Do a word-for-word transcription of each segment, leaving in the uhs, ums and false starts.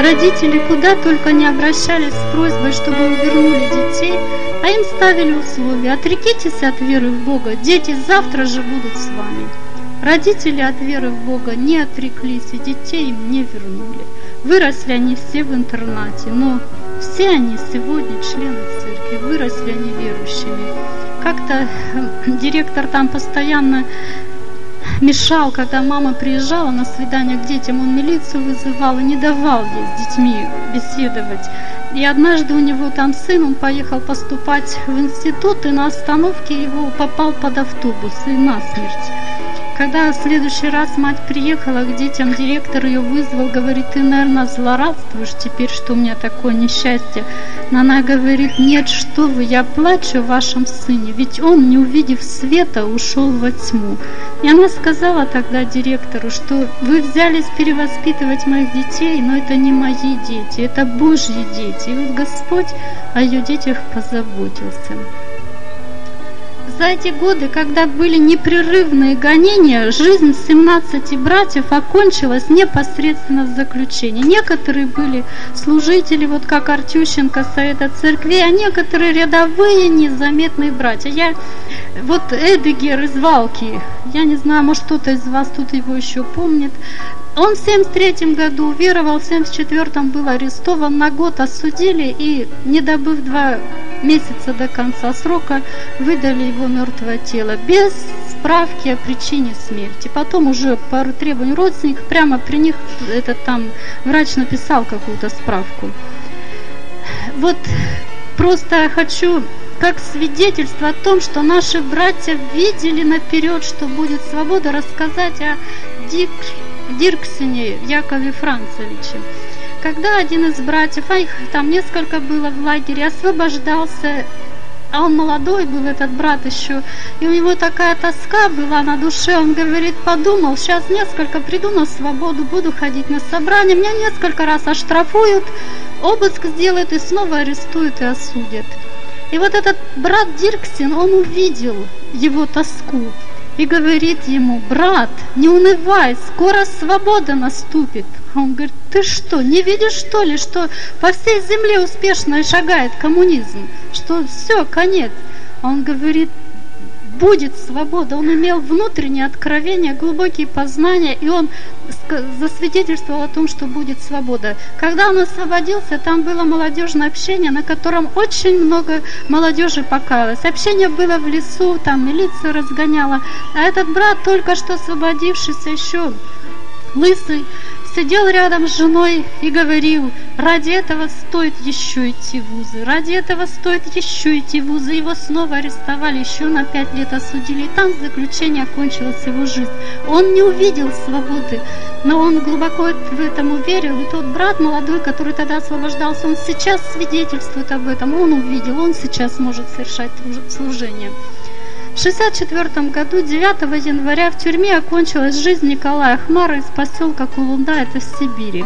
родители куда только не обращались с просьбой, чтобы вернули детей, а им ставили условия: отрекитесь от веры в Бога, дети завтра же будут с вами. Родители от веры в Бога не отреклись, и детей им не вернули. Выросли они все в интернате, но все они сегодня члены церкви, выросли они верующими. Как-то директор там постоянно мешал, когда мама приезжала на свидание к детям, он милицию вызывал и не давал ей с детьми беседовать. И однажды у него там сын, он поехал поступать в институт, и на остановке его попал под автобус и насмерть. Когда в следующий раз мать приехала к детям, директор ее вызвал, говорит: ты, наверное, злорадствуешь теперь, что у меня такое несчастье. Но она говорит: нет, что вы, я плачу о вашем сыне, ведь он, не увидев света, ушел во тьму. И она сказала тогда директору, что вы взялись перевоспитывать моих детей, но это не мои дети, это Божьи дети. И вот Господь о ее детях позаботился. За эти годы, когда были непрерывные гонения, жизнь семнадцати братьев окончилась непосредственно в заключении. Некоторые были служители, вот как Артющенко Совета Церквей, а некоторые рядовые незаметные братья. Я, вот Эдегер из Валки, я не знаю, может кто-то из вас тут его еще помнит. Он в семьдесят третьем году уверовал, в семьдесят четвёртом был арестован, на год осудили и, не добыв два месяца до конца срока, выдали его мертвое тело без справки о причине смерти. Потом уже по требованию родственников прямо при них этот там врач написал какую-то справку. Вот просто хочу как свидетельство о том, что наши братья видели наперед, что будет свобода, рассказать о Дик Дирксене Якове Францевиче. Когда один из братьев, а их там несколько было в лагере, освобождался, а он молодой был, этот брат еще, и у него такая тоска была на душе, он говорит: подумал, сейчас несколько приду на свободу, буду ходить на собрание, меня несколько раз оштрафуют, обыск сделают и снова арестуют и осудят. И вот этот брат Дирксен, он увидел его тоску и говорит ему: брат, не унывай, скоро свобода наступит. А он говорит: ты что, не видишь, что ли, что по всей земле успешно шагает коммунизм, что все, конец. А он говорит: будет свобода. Он имел внутреннее откровение, глубокие познания, и он засвидетельствовал о том, что будет свобода. Когда он освободился, там было молодежное общение, на котором очень много молодежи покаялось. Общение было в лесу, там милиция разгоняла, а этот брат, только что освободившийся, еще лысый, сидел рядом с женой и говорил: ради этого стоит еще идти в вузы, ради этого стоит еще идти в вузы. Его снова арестовали, еще на пять лет осудили, и там в заключении окончилась его жизнь. Он не увидел свободы, но он глубоко в этом уверил. И тот брат молодой, который тогда освобождался, он сейчас свидетельствует об этом, он увидел, он сейчас может совершать служение. В шестьдесят четвёртом году, девятого января, в тюрьме окончилась жизнь Николая Хмара из поселка Кулунда, это в Сибири.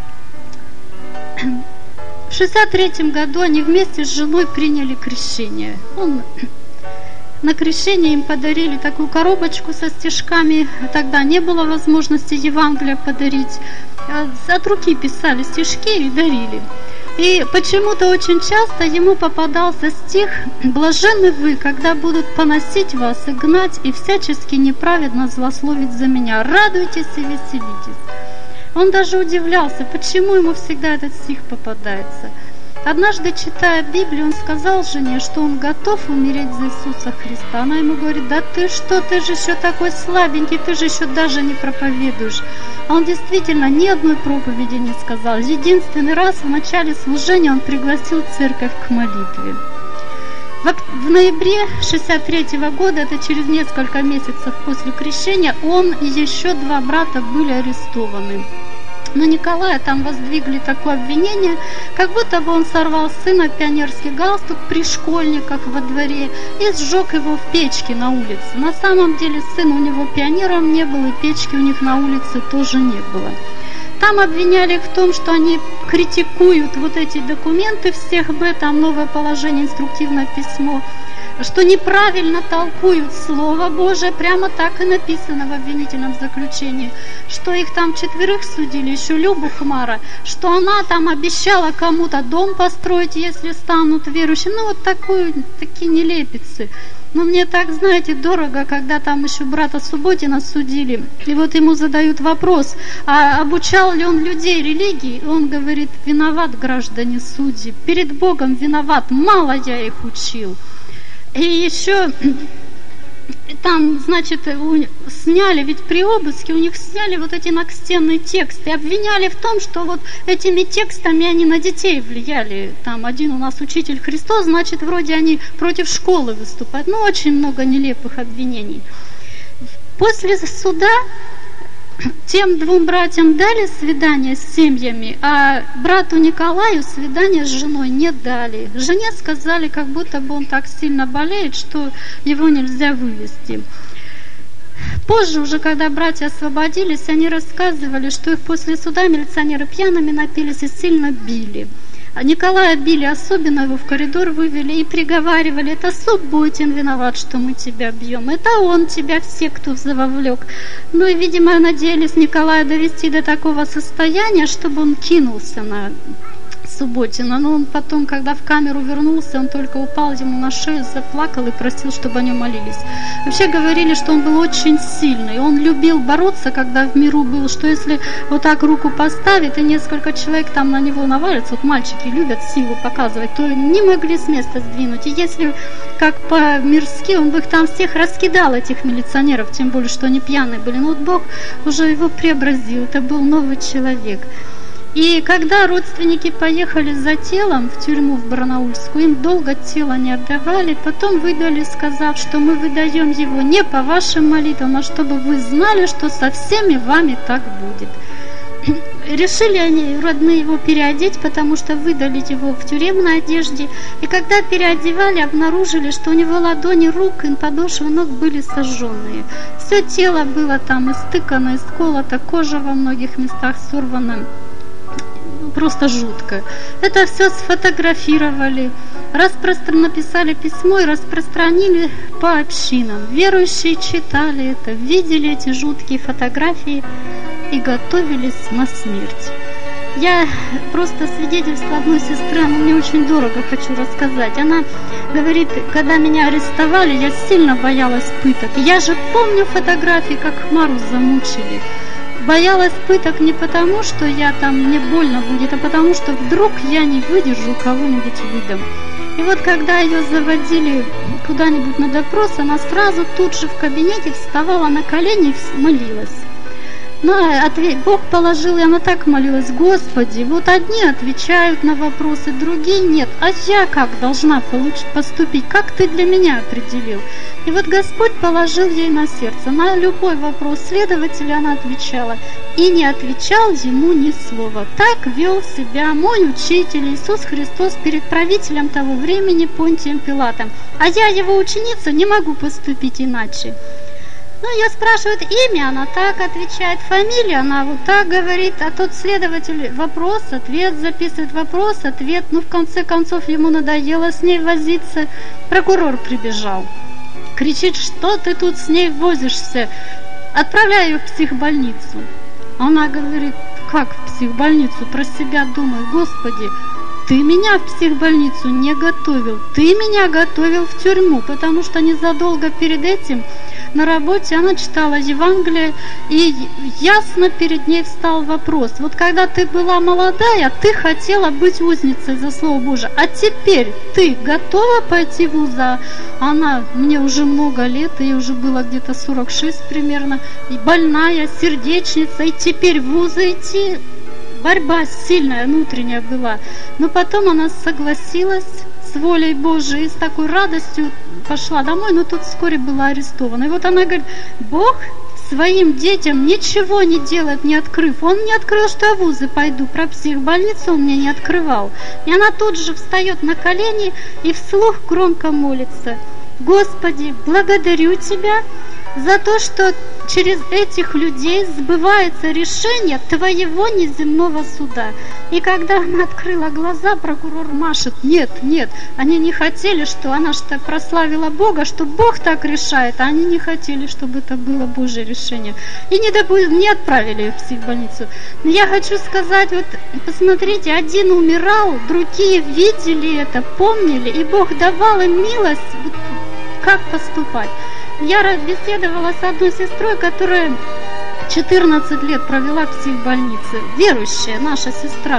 В шестьдесят третьем году они вместе с женой приняли крещение. Он, на крещение им подарили такую коробочку со стишками, тогда не было возможности Евангелия подарить. От руки писали стишки и дарили. И почему-то очень часто ему попадался стих: «Блаженны вы, когда будут поносить вас и гнать, и всячески неправедно злословить за меня. Радуйтесь и веселитесь». Он даже удивлялся, почему ему всегда этот стих попадается. Однажды, читая Библию, он сказал жене, что он готов умереть за Иисуса Христа. Она ему говорит: да ты что, ты же еще такой слабенький, ты же еще даже не проповедуешь. А он действительно ни одной проповеди не сказал. Единственный раз в начале служения он пригласил церковь к молитве. В ноябре шестьдесят третьего года, это через несколько месяцев после крещения, он и еще два брата были арестованы. На Николая там воздвигли такое обвинение, как будто бы он сорвал с сына пионерский галстук при школьниках во дворе и сжег его в печке на улице. На самом деле сын у него пионером не был, и печки у них на улице тоже не было. Там обвиняли их в том, что они критикуют вот эти документы всех Б, там новое положение, инструктивное письмо. что неправильно толкуют Слово Божие, прямо так и написано в обвинительном заключении, что их там четверых судили, еще Любу Хмара, что она там обещала кому-то дом построить, если станут верующими. Ну, вот такую, такие нелепицы. Но мне так, знаете, дорого, когда там еще брата Субботина судили, и вот ему задают вопрос, а обучал ли он людей религии? Он говорит: виноват, граждане судьи, перед Богом виноват, мало я их учил. И еще там, значит, сняли, ведь при обыске у них сняли вот эти настенные тексты, обвиняли в том, что вот этими текстами они на детей влияли. Там один у нас учитель Христос, значит, вроде они против школы выступают. Ну, очень много нелепых обвинений. После суда тем двум братьям дали свидание с семьями, а брату Николаю свидание с женой не дали. Жене сказали, как будто бы он так сильно болеет, что его нельзя вывести. Позже, уже когда братья освободились, они рассказывали, что их после суда милиционеры пьяными напились и сильно били. А Николая били, особенно его в коридор вывели и приговаривали: это Субботин виноват, что мы тебя бьем, это он тебя в секту вовлек. Ну и, видимо, надеялись Николая довести до такого состояния, чтобы он кинулся на Субботина. Но он потом, когда в камеру вернулся, он только упал ему на шею, заплакал и просил, чтобы о нем молились. Вообще говорили, что он был очень сильный, он любил бороться, когда в миру был, что если вот так руку поставит и несколько человек там на него навалится, вот мальчики любят силу показывать, то не могли с места сдвинуть. И если как по-мирски, он бы их там всех раскидал, этих милиционеров, тем более, что они пьяные были. Но вот Бог уже его преобразил, это был новый человек. И когда родственники поехали за телом в тюрьму в Барнаульскую, им долго тело не отдавали, потом выдали, сказав, что мы выдаем его не по вашим молитвам, а чтобы вы знали, что со всеми вами так будет. Решили они, родные, его переодеть, потому что выдали его в тюремной одежде. И когда переодевали, обнаружили, что у него ладони рук и подошвы ног были сожженные. Все тело было там истыкано, исколото, кожа во многих местах сорвана. Просто жутко. Это все сфотографировали, распростр... написали письмо и распространили по общинам. Верующие читали это, видели эти жуткие фотографии и готовились на смерть. Я просто свидетельство одной сестры, она мне очень дорого, хочу рассказать. Она говорит, когда меня арестовали, я сильно боялась пыток. Я же помню фотографии, как Хмару замучили. Боялась пыток не потому, что я там, мне больно будет, а потому, что вдруг я не выдержу, кого-нибудь выдам. И вот когда ее заводили куда-нибудь на допрос, она сразу тут же в кабинете вставала на колени и молилась. Но ответ, Бог положил, и она так молилась: Господи, вот одни отвечают на вопросы, другие нет, а я как должна получить, поступить, как Ты для меня определил? И вот Господь положил ей на сердце, на любой вопрос следователя она отвечала, и не отвечал ему ни слова. Так вел себя мой учитель Иисус Христос перед правителем того времени Понтием Пилатом, а я, его ученица, не могу поступить иначе. Ну, ее спрашивают имя, она так отвечает, фамилия, она вот так говорит, а тот следователь вопрос, ответ, записывает вопрос, ответ. Ну, в конце концов, ему надоело с ней возиться. Прокурор прибежал, кричит: что ты тут с ней возишься? Отправляй ее в психбольницу. Она говорит: как в психбольницу? Про себя думаю: Господи, Ты меня в психбольницу не готовил, Ты меня готовил в тюрьму, потому что незадолго перед этим на работе она читала Евангелие, и ясно перед ней встал вопрос: вот когда ты была молодая, ты хотела быть узницей за Слово Божие, а теперь ты готова пойти в вуз? Она: мне уже много лет, ей уже было где-то сорок шесть примерно, и больная, сердечница, и теперь в вуз идти. Борьба сильная, внутренняя была. Но потом она согласилась с волей Божией и с такой радостью пошла домой, но тут вскоре была арестована. И вот она говорит: Бог своим детям ничего не делает, не открыв. Он не открыл, что я в вузы пойду, про психбольницу он мне не открывал. И она тут же встает на колени и вслух громко молится: Господи, благодарю Тебя за то, что через этих людей сбывается решение твоего неземного суда. И когда она открыла глаза, прокурор машет: нет, нет, они не хотели, что она же так прославила Бога, что Бог так решает, а они не хотели, чтобы это было Божье решение. И не, допу- не отправили ее в психбольницу. Но я хочу сказать, вот посмотрите, один умирал, другие видели это, помнили, и Бог давал им милость, вот, как поступать. Я беседовала с одной сестрой, которая четырнадцать лет провела в психбольнице, верующая наша сестра,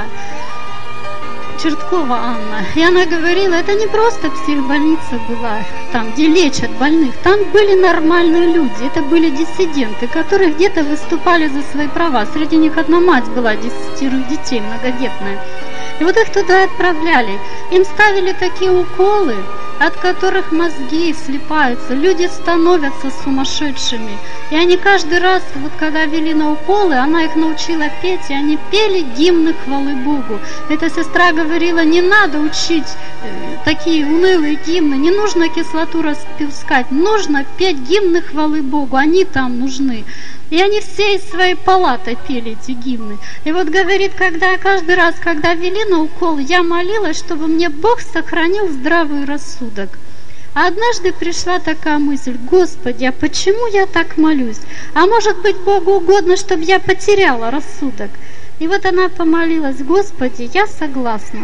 Черткова Анна. И она говорила, это не просто психбольница была, там, где лечат больных, там были нормальные люди, это были диссиденты, которые где-то выступали за свои права. Среди них одна мать была, десятерых детей, многодетная. И вот их туда отправляли. Им ставили такие уколы, от которых мозги слипаются, люди становятся сумасшедшими. И они каждый раз, вот когда вели на уколы, она их научила петь, и они пели гимны хвалы Богу. Эта сестра говорила, не надо учить э, такие унылые гимны, не нужно кислоту распускать, нужно петь гимны хвалы Богу, они там нужны. И они все из своей палаты пели эти гимны. И вот говорит, когда каждый раз, когда вели на укол, я молилась, чтобы мне Бог сохранил здравый рассудок. А однажды пришла такая мысль: Господи, а почему я так молюсь? А может быть, Богу угодно, чтобы я потеряла рассудок? И вот она помолилась: Господи, я согласна.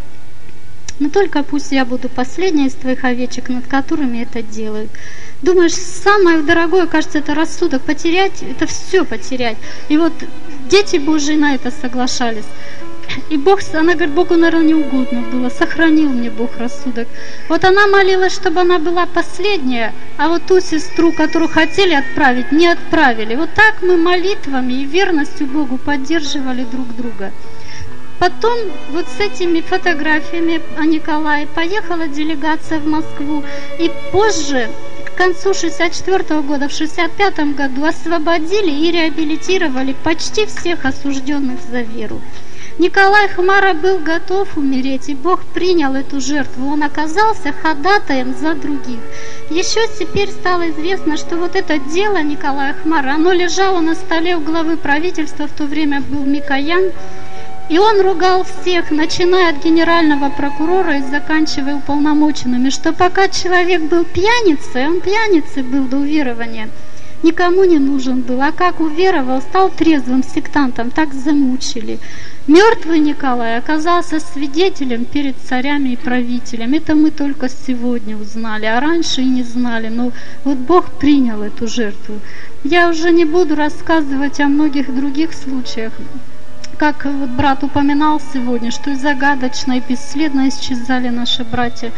Но только пусть я буду последней из твоих овечек, над которыми это делают. Думаешь, самое дорогое, кажется, это рассудок. Потерять, это все потерять. И вот дети Божьи на это соглашались. И Бог, она говорит, Богу, наверное, не угодно было, сохранил мне Бог рассудок. Вот она молилась, чтобы она была последняя, а вот ту сестру, которую хотели отправить, не отправили. Вот так мы молитвами и верностью Богу поддерживали друг друга. Потом вот с этими фотографиями о Николае поехала делегация в Москву, и позже, к концу шестьдесят четвёртого года, в шестьдесят пятом году освободили и реабилитировали почти всех осужденных за веру. Николай Хмара был готов умереть, и Бог принял эту жертву. Он оказался ходатаем за других. Еще теперь стало известно, что вот это дело Николая Хмара, оно лежало на столе у главы правительства, в то время был Микоян, и он ругал всех, начиная от генерального прокурора и заканчивая уполномоченными, что пока человек был пьяницей, он пьяницей был до уверования, никому не нужен был, а как уверовал, стал трезвым сектантом, так замучили. Мертвый Николай оказался свидетелем перед царями и правителями. Это мы только сегодня узнали, а раньше и не знали. Но вот Бог принял эту жертву. Я уже не буду рассказывать о многих других случаях. Как вот брат упоминал сегодня, что и загадочно, и бесследно исчезали наши братья.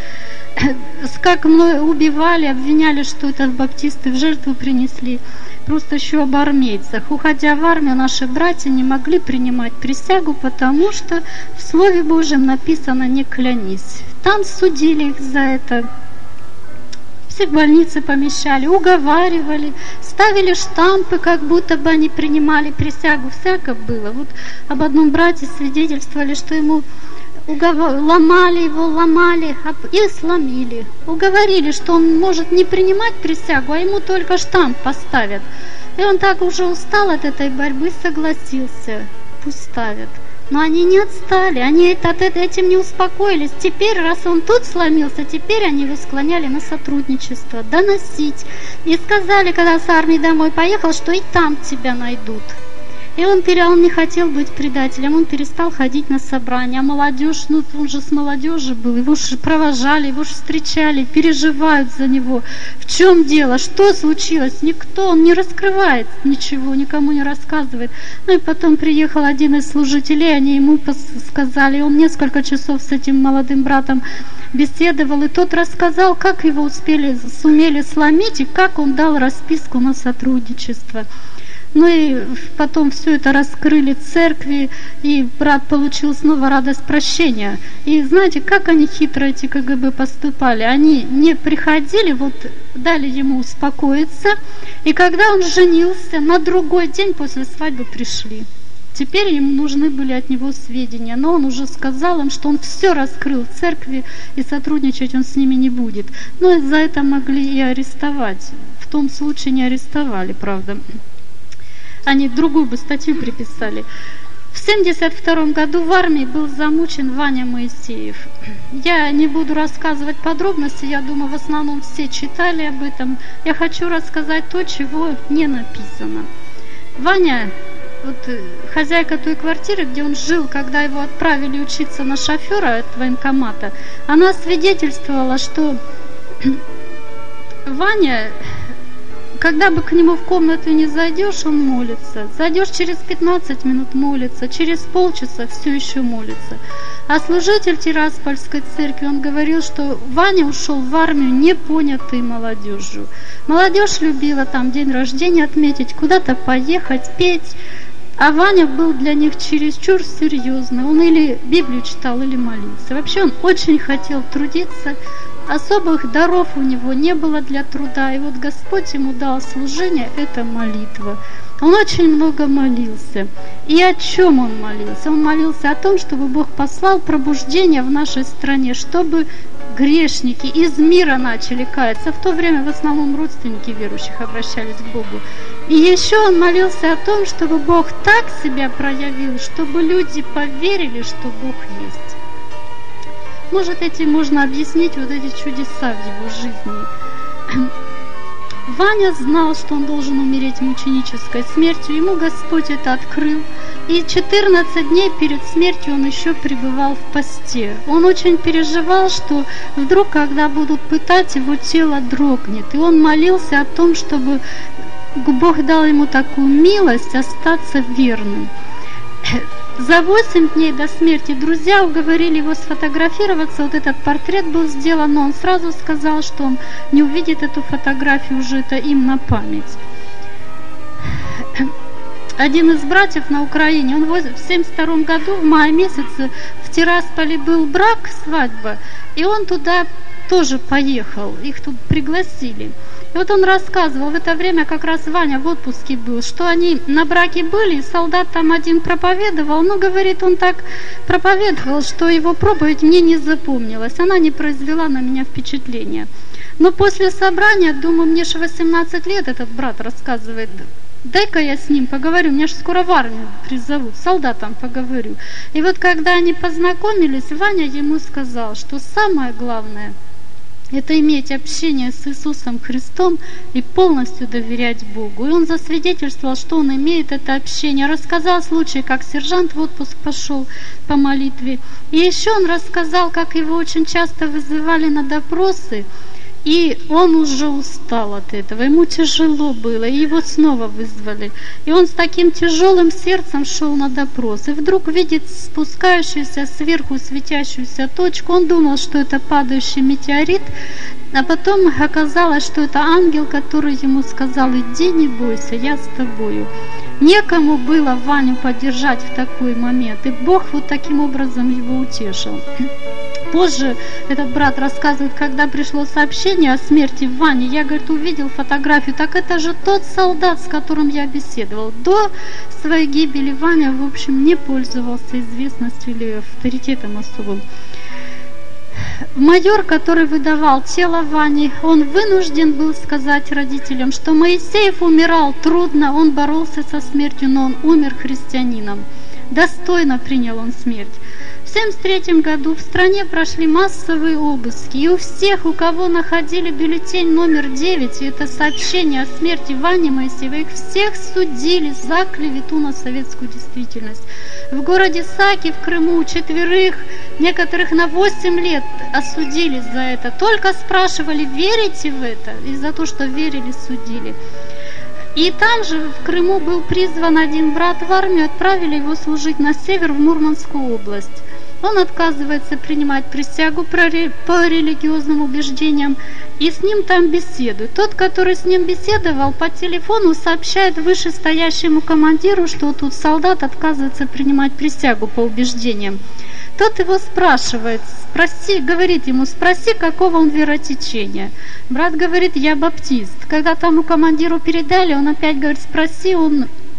Как мной убивали, обвиняли, что это баптисты в жертву принесли. Просто еще об армейцах. Уходя в армию, наши братья не могли принимать присягу, потому что в Слове Божьем написано «не клянись». Там судили их за это. Все в больницы помещали, уговаривали, ставили штампы, как будто бы они принимали присягу. Всяко было. Вот об одном брате свидетельствовали, что ему уговор... ломали его, ломали и сломили. Уговорили, что он может не принимать присягу, а ему только штамп поставят. И он так уже устал от этой борьбы, согласился. Пусть ставят. Но они не отстали, они от этим не успокоились. Теперь, раз он тут сломился, теперь они его склоняли на сотрудничество, доносить. И сказали, когда с армии домой поехал, что и там тебя найдут. И он, он не хотел быть предателем, он перестал ходить на собрания. А молодежь, ну он же с молодежи был, его же провожали, его же встречали, переживают за него. В чем дело? Что случилось? Никто, он не раскрывает ничего, никому не рассказывает. Ну и потом приехал один из служителей, они ему сказали, он несколько часов с этим молодым братом беседовал, и тот рассказал, как его успели, сумели сломить, и как он дал расписку на сотрудничество. Ну и потом все это раскрыли церкви, и брат получил снова радость прощения. И знаете, как они хитро, эти КГБ, поступали? Они не приходили, вот дали ему успокоиться, и когда он женился, на другой день после свадьбы пришли. Теперь им нужны были от него сведения, но он уже сказал им, что он все раскрыл в церкви, и сотрудничать он с ними не будет. Но за это могли и арестовать. В том случае не арестовали, правда. Они другую бы статью приписали. В семьдесят втором году в армии был замучен Ваня Моисеев. Я не буду рассказывать подробности, я думаю, в основном все читали об этом. Я хочу рассказать то, чего не написано. Ваня, вот, хозяйка той квартиры, где он жил, когда его отправили учиться на шофера от военкомата, она свидетельствовала, что Ваня, когда бы к нему в комнату не зайдешь, он молится. Зайдешь через пятнадцать минут, молится, через полчаса все еще молится. А служитель Тираспольской церкви, он говорил, что Ваня ушел в армию непонятый молодежью. Молодежь любила там день рождения отметить, куда-то поехать, петь. А Ваня был для них чересчур серьезный. Он или Библию читал, или молился. Вообще он очень хотел трудиться. Особых даров у него не было для труда. И вот Господь ему дал служение, это молитва. Он очень много молился. И о чем он молился? Он молился о том, чтобы Бог послал пробуждение в нашей стране, чтобы грешники из мира начали каяться. В то время в основном родственники верующих обращались к Богу. И еще он молился о том, чтобы Бог так себя проявил, чтобы люди поверили, что Бог есть. Может, этим можно объяснить вот эти чудеса в его жизни. Ваня знал, что он должен умереть мученической смертью. Ему Господь это открыл. И четырнадцать дней перед смертью он еще пребывал в посте. Он очень переживал, что вдруг, когда будут пытать, его тело дрогнет. И он молился о том, чтобы Бог дал ему такую милость остаться верным. За восемь дней до смерти друзья уговорили его сфотографироваться. Вот этот портрет был сделан, но он сразу сказал, что он не увидит эту фотографию, уже это им на память. Один из братьев на Украине, он в семьдесят втором году, в мае месяце, в Тирасполе был брак, свадьба, и он туда тоже поехал, их тут пригласили. И вот он рассказывал, в это время как раз Ваня в отпуске был, что они на браке были, и солдат там один проповедовал, но, говорит, он так проповедовал, что его проповедь мне не запомнилась, она не произвела на меня впечатления. Но после собрания, думаю, мне же восемнадцать лет, этот брат рассказывает, дай-ка я с ним поговорю, меня же скоро в армию призовут, солдатам поговорю. И вот когда они познакомились, Ваня ему сказал, что самое главное – это иметь общение с Иисусом Христом и полностью доверять Богу. И он засвидетельствовал, что он имеет это общение. Рассказал случай, как сержант в отпуск пошел по молитве. И еще он рассказал, как его очень часто вызывали на допросы, и он уже устал от этого, ему тяжело было, и его снова вызвали. И он с таким тяжелым сердцем шел на допрос, и вдруг видит спускающуюся сверху светящуюся точку. Он думал, что это падающий метеорит, а потом оказалось, что это ангел, который ему сказал: иди, не бойся, я с тобою. Некому было Ваню поддержать в такой момент, и Бог вот таким образом его утешил. Позже этот брат рассказывает, когда пришло сообщение о смерти Вани, я, говорит, увидел фотографию, так это же тот солдат, с которым я беседовал. До своей гибели Ваня, в общем, не пользовался известностью или авторитетом особым. Майор, который выдавал тело Вани, он вынужден был сказать родителям, что Моисеев умирал трудно, он боролся со смертью, но он умер христианином. Достойно принял он смерть. В семьдесят третьем году в стране прошли массовые обыски, и у всех, у кого находили бюллетень номер девять, и это сообщение о смерти Вани Моисеева, их всех судили за клевету на советскую действительность. В городе Саки, в Крыму, четверых, некоторых на восемь лет осудили за это. Только спрашивали, верите в это? И за то, что верили, судили. И там же в Крыму был призван один брат в армию, отправили его служить на север, в Мурманскую область. Он отказывается принимать присягу по религиозным убеждениям, и с ним там беседуют. Тот, который с ним беседовал, по телефону сообщает вышестоящему командиру, что тут солдат отказывается принимать присягу по убеждениям. Тот его спрашивает, спроси, говорит ему, спроси, какого он веротечения. Брат говорит, я баптист. Когда тому командиру передали, он опять говорит, спроси, он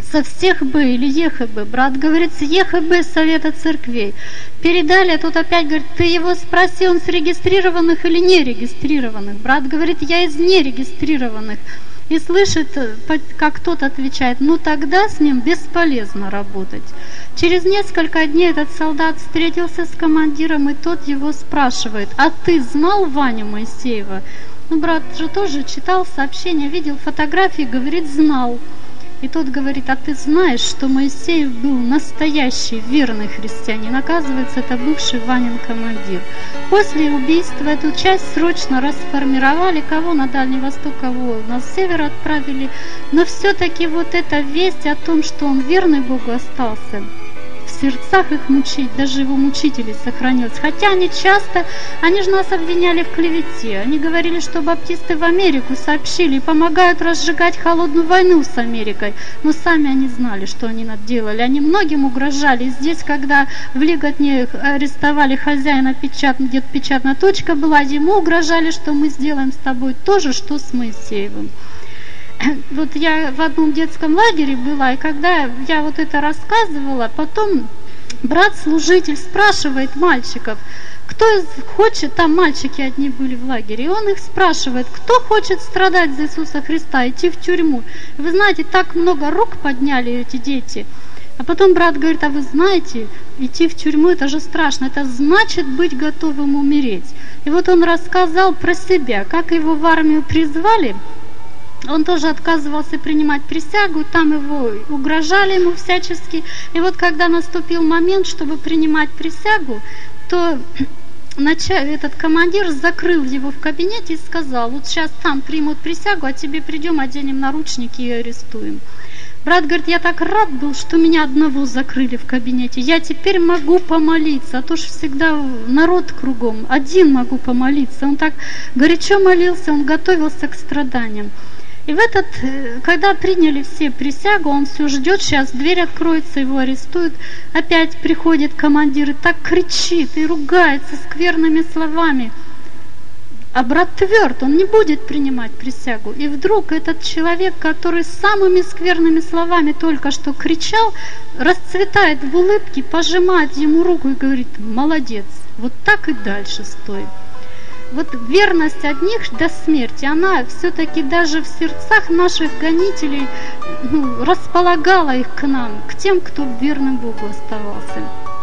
со всех Б или ЕХБ. Брат говорит, с ЕХБ, Совета Церквей. Передали, а тут опять говорит, ты его спроси, он с регистрированных или нерегистрированных. Брат говорит, я из нерегистрированных. И слышит, как тот отвечает, ну тогда с ним бесполезно работать. Через несколько дней этот солдат встретился с командиром, и тот его спрашивает, а ты знал Ваню Моисеева? Ну, брат же тоже читал сообщения, видел фотографии, говорит, знал. И тот говорит, а ты знаешь, что Моисеев был настоящий верный христианин? Оказывается, это бывший Ванин командир. После убийства эту часть срочно расформировали, кого на Дальний Восток, кого на север отправили. Но все-таки вот эта весть о том, что он верный Богу остался, в сердцах их мучить, даже его мучителей сохранилось. Хотя они часто, они же нас обвиняли в клевете. Они говорили, что баптисты в Америку сообщили и помогают разжигать холодную войну с Америкой. Но сами они знали, что они наделали. Они многим угрожали. И здесь, когда в Лиготне арестовали хозяина, печат, где-то печатная точка была, ему угрожали, что мы сделаем с тобой то же, что с Моисеевым. Вот я в одном детском лагере была, и когда я вот это рассказывала, потом брат-служитель спрашивает мальчиков, кто хочет, там мальчики одни были в лагере, и он их спрашивает, кто хочет страдать за Иисуса Христа, идти в тюрьму. Вы знаете, так много рук подняли эти дети. А потом брат говорит, а вы знаете, идти в тюрьму, это же страшно, это значит быть готовым умереть. И вот он рассказал про себя, как его в армию призвали. Он тоже отказывался принимать присягу, там его угрожали ему всячески. И вот когда наступил момент, чтобы принимать присягу, то этот командир закрыл его в кабинете и сказал, вот сейчас там примут присягу, а тебе придем, оденем наручники и арестуем. Брат говорит, я так рад был, что меня одного закрыли в кабинете. Я теперь могу помолиться, а то ж всегда народ кругом. Один могу помолиться. Он так горячо молился, он готовился к страданиям. И в этот, когда приняли все присягу, он все ждет, сейчас дверь откроется, его арестуют. Опять приходит командир и так кричит и ругается скверными словами. А брат тверд, он не будет принимать присягу. И вдруг этот человек, который самыми скверными словами только что кричал, расцветает в улыбке, пожимает ему руку и говорит, молодец, вот так и дальше стой. Вот верность одних до смерти, она все-таки даже в сердцах наших гонителей ну, располагала их к нам, к тем, кто верным Богу оставался.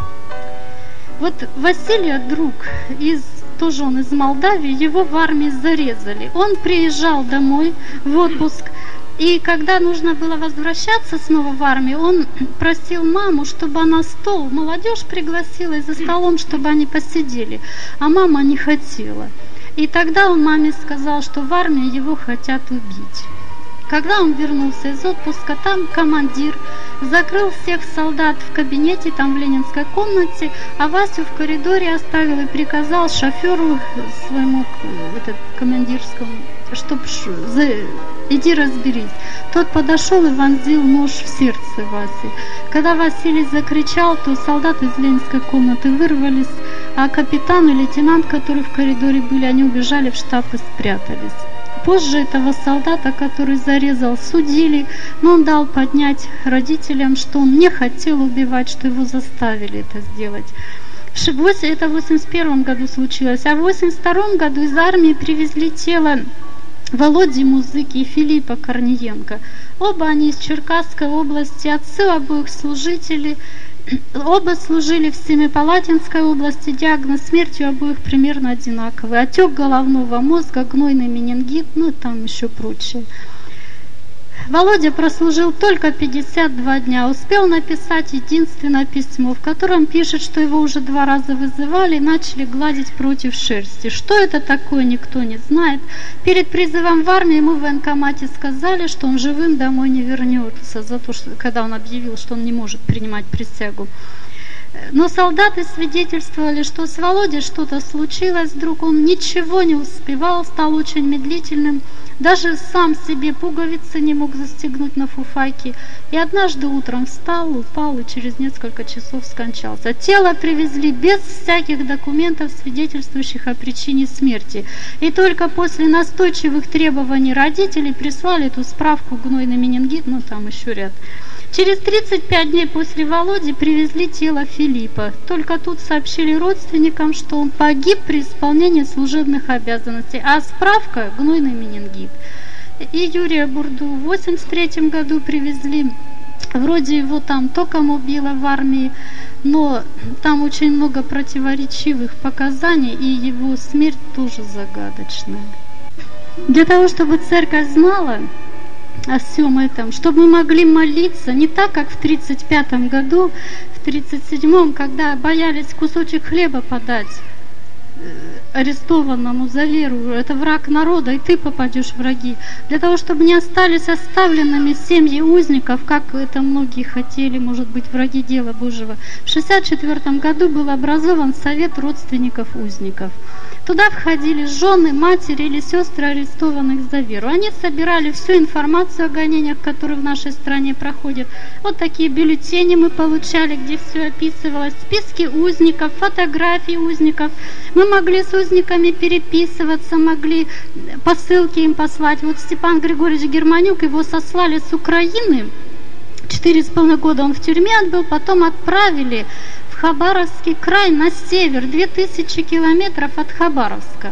Вот Василий, друг, из, тоже он из Молдавии, его в армии зарезали. Он приезжал домой в отпуск, и когда нужно было возвращаться снова в армию, он просил маму, чтобы она стол, молодежь пригласила, и за столом, чтобы они посидели. А мама не хотела. И тогда он маме сказал, что в армии его хотят убить. Когда он вернулся из отпуска, там командир закрыл всех солдат в кабинете, там в ленинской комнате, а Васю в коридоре оставил и приказал шоферу своему, этот, командирскому, чтоб иди разберись. Тот подошел и вонзил нож в сердце Васи. Когда Василий закричал, то солдаты из ленинской комнаты вырвались, а капитан и лейтенант, которые в коридоре были, они убежали в штаб и спрятались. Позже этого солдата, который зарезал, судили, но он дал поднять родителям, что он не хотел убивать, что его заставили это сделать. Это в восемьдесят первом году случилось, а в восемьдесят втором году из армии привезли тело Володи Музыки и Филиппа Корниенко. Оба они из Черкасской области, отцы обоих служителей. Оба служили в Семипалатинской области, диагноз смертью обоих примерно одинаковый. Отек головного мозга, гнойный менингит, ну и там еще прочее. Володя прослужил только пятьдесят два дня, успел написать единственное письмо, в котором пишет, что его уже два раза вызывали и начали гладить против шерсти. Что это такое, никто не знает. Перед призывом в армию ему в военкомате сказали, что он живым домой не вернется, за то, что, когда он объявил, что он не может принимать присягу. Но солдаты свидетельствовали, что с Володей что-то случилось, вдруг он ничего не успевал, стал очень медлительным, даже сам себе пуговицы не мог застегнуть на фуфайке. И однажды утром встал, упал и через несколько часов скончался. Тело привезли без всяких документов, свидетельствующих о причине смерти. И только после настойчивых требований родителей прислали эту справку, гнойный менингит, ну там еще ряд. Через тридцать пять дней после Володи привезли тело Филиппа. Только тут сообщили родственникам, что он погиб при исполнении служебных обязанностей, а справка – гнойный менингит. И Юрия Бурду в восемьдесят третьем году привезли. Вроде его там током убило в армии, но там очень много противоречивых показаний, и его смерть тоже загадочная. Для того, чтобы церковь знала о всем этом, чтобы мы могли молиться не так, как в тридцать пятом году, в тридцать седьмом, когда боялись кусочек хлеба подать арестованному за веру, это враг народа, и ты попадешь в враги. Для того, чтобы не остались оставленными семьи узников, как это многие хотели, может быть, враги дела Божьего. В шестьдесят четвёртом году был образован совет родственников узников. Туда входили жены, матери или сестры арестованных за веру. Они собирали всю информацию о гонениях, которые в нашей стране проходят. Вот такие бюллетени мы получали, где все описывалось, списки узников, фотографии узников. Мы могли с узниками переписываться, могли посылки им послать. Вот Степан Григорьевич Германюк, его сослали с Украины. Четыре с половиной года он в тюрьме отбыл, потом отправили в Хабаровский край на север, две тысячи километров от Хабаровска.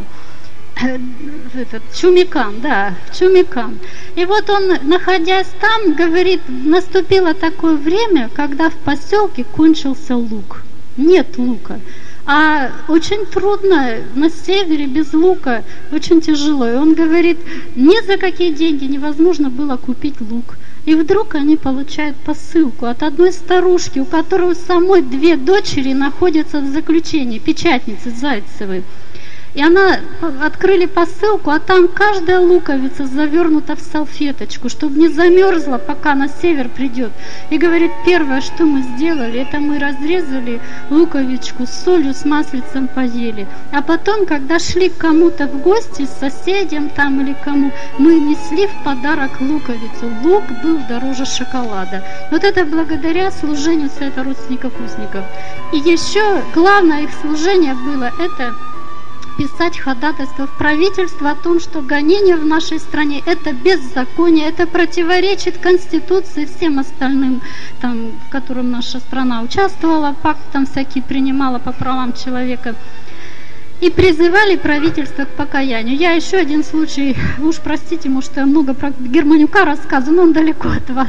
Этот, Чумикан, да, Чумикан. И вот он, находясь там, говорит, наступило такое время, когда в поселке кончился лук. Нет лука. А очень трудно на севере без лука, очень тяжело. И он говорит, ни за какие деньги невозможно было купить лук. И вдруг они получают посылку от одной старушки, у которой у самой две дочери находятся в заключении, печатницы Зайцевой. И она, открыли посылку, а там каждая луковица завернута в салфеточку, чтобы не замерзла, пока на север придет. И говорит, первое, что мы сделали, это мы разрезали луковичку с солью, с маслицем поели. А потом, когда шли к кому-то в гости, с соседям там или кому, мы несли в подарок луковицу. Лук был дороже шоколада. Вот это благодаря служению Совета родственников узников. И еще главное их служение было это писать ходатайство в правительство о том, что гонение в нашей стране – это беззаконие, это противоречит Конституции, всем остальным, там, в котором наша страна участвовала, пакт там всякие принимала по правам человека. И призывали правительство к покаянию. Я еще один случай, вы уж простите, может, я много про Германюка рассказываю, но он далеко от вас.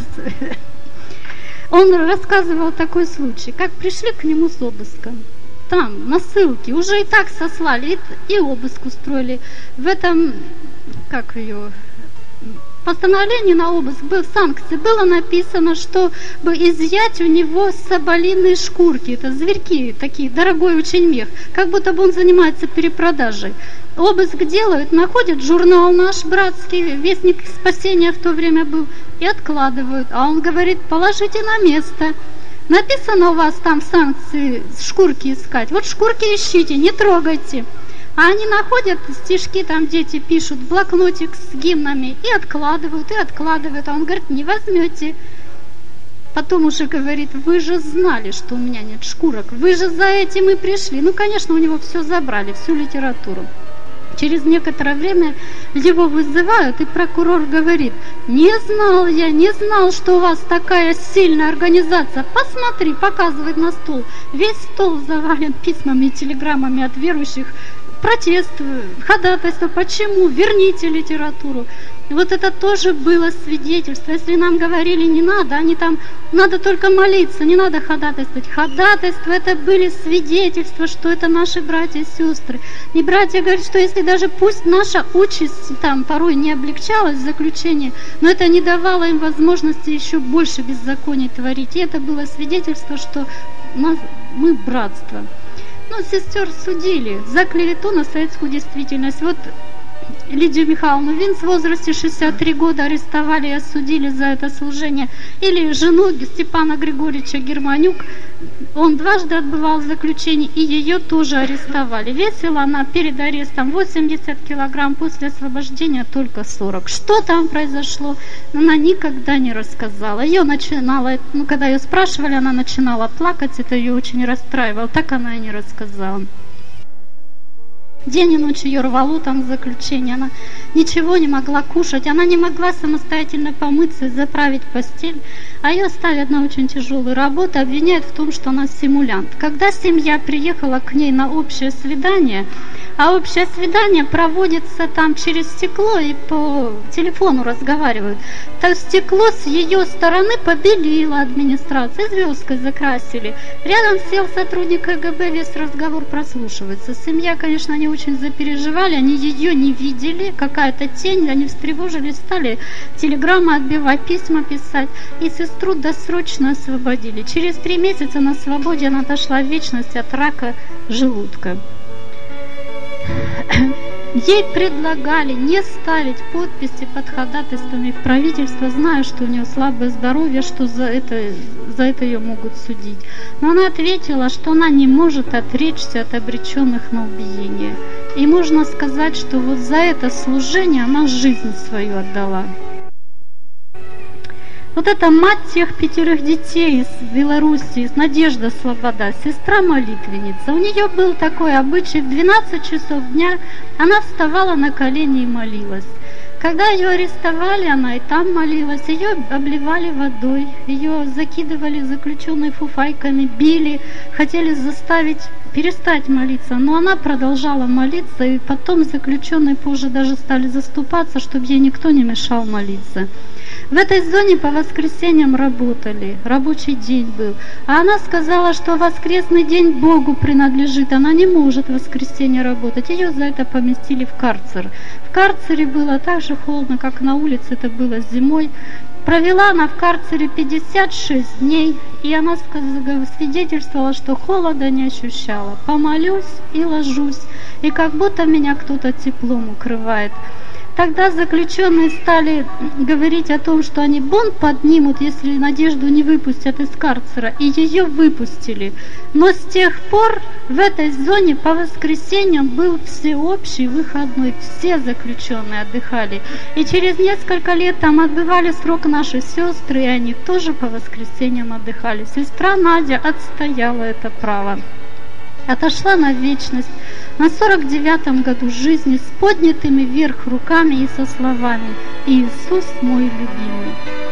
Он рассказывал такой случай, как пришли к нему с обыском. Там, на ссылке, уже и так сослали, и, и обыск устроили. В этом, как ее, постановлении на обыск был санкции, было написано, чтобы изъять у него соболиные шкурки, это зверьки, такие, дорогой очень мех, как будто бы он занимается перепродажей. Обыск делают, находят журнал наш братский, Вестник спасения в то время был, и откладывают. А он говорит, положите на место. Написано у вас там санкции шкурки искать. Вот шкурки ищите, не трогайте. А они находят стишки, там дети пишут, блокнотик с гимнами и откладывают, и откладывают. А он говорит, не возьмете. Потом уже говорит, вы же знали, что у меня нет шкурок. Вы же за этим и пришли. Ну, конечно, у него все забрали, всю литературу. Через некоторое время его вызывают, и прокурор говорит, не знал я, не знал, что у вас такая сильная организация. Посмотри, показывает на стол. Весь стол завален письмами и телеграммами от верующих. Протест, ходатайство, почему, верните литературу. И вот это тоже было свидетельство. Если нам говорили, не надо, они там, надо только молиться, не надо ходатайствовать. Ходатайство, это были свидетельства, что это наши братья и сестры. И братья говорят, что если даже пусть наша участь там порой не облегчалась в заключении, но это не давало им возможности еще больше беззаконий творить. И это было свидетельство, что нас, мы братство. Ну, сестер судили за клевету на советскую действительность. Вот Лидию Михайловну Винц в возрасте шестьдесят три года арестовали и осудили за это служение. Или жену Степана Григорьевича Германюк, он дважды отбывал заключение, и ее тоже арестовали. Весила она перед арестом восемьдесят килограмм, после освобождения только сорок. Что там произошло, она никогда не рассказала. Ее начинала, ну, когда ее спрашивали, она начинала плакать, это ее очень расстраивало, так она и не рассказала. День и ночь ее рвало там в заключение, она ничего не могла кушать, она не могла самостоятельно помыться и заправить постель, а ее ставят на очень тяжелую работу, обвиняют в том, что она симулянт. Когда семья приехала к ней на общее свидание, а общее свидание проводится там через стекло и по телефону разговаривают, то стекло с ее стороны побелила администрация, звездкой закрасили. Рядом сел сотрудник КГБ, весь разговор прослушивается. Семья, конечно, они очень запереживали, они ее не видели, какая-то тень, они встревожились, стали телеграммы отбивать, письма писать, и сестру досрочно освободили. Через три месяца на свободе она дошла в вечность от рака желудка. Ей предлагали не ставить подписи под ходатайствами в правительство, зная, что у нее слабое здоровье, что за это, за это ее могут судить. Но она ответила, что она не может отречься от обреченных на убиение. И можно сказать, что вот за это служение она жизнь свою отдала. Вот эта мать тех пятерых детей из Белоруссии, Надежда Слобода, сестра-молитвенница. У нее был такой обычай: в двенадцать часов дня она вставала на колени и молилась. Когда ее арестовали, она и там молилась, ее обливали водой, ее закидывали заключенной фуфайками, били, хотели заставить перестать молиться, но она продолжала молиться, и потом заключенные позже даже стали заступаться, чтобы ей никто не мешал молиться. В этой зоне по воскресеньям работали, рабочий день был. А она сказала, что воскресный день Богу принадлежит, она не может в воскресенье работать. Ее за это поместили в карцер. В карцере было так же холодно, как на улице это было зимой. Провела она в карцере пятьдесят шесть дней, и она свидетельствовала, что холода не ощущала. Помолюсь и ложусь, и как будто меня кто-то теплом укрывает. Тогда заключенные стали говорить о том, что они бунт поднимут, если Надежду не выпустят из карцера, и ее выпустили. Но с тех пор в этой зоне по воскресеньям был всеобщий выходной, все заключенные отдыхали. И через несколько лет там отбывали срок наши сестры, и они тоже по воскресеньям отдыхали. Сестра Надя отстояла это право. Отошла на вечность на сорок девятом году жизни с поднятыми вверх руками и со словами: «Иисус мой любимый».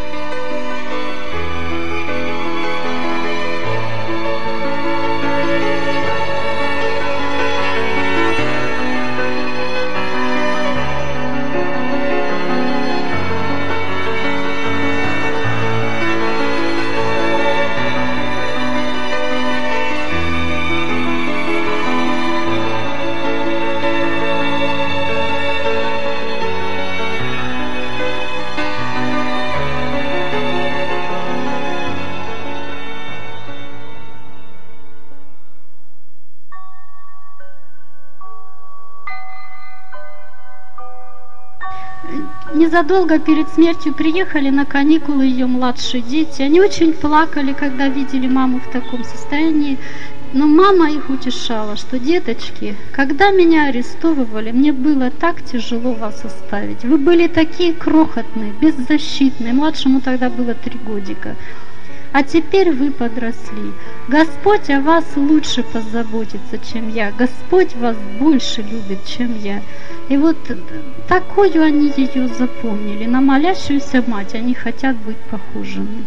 Незадолго перед смертью приехали на каникулы ее младшие дети. Они очень плакали, когда видели маму в таком состоянии. Но мама их утешала, что: деточки, когда меня арестовывали, мне было так тяжело вас оставить. Вы были такие крохотные, беззащитные. Младшему тогда было три годика. А теперь вы подросли. Господь о вас лучше позаботится, чем я. Господь вас больше любит, чем я. И вот такую они ее запомнили. На молящуюся мать они хотят быть похожими.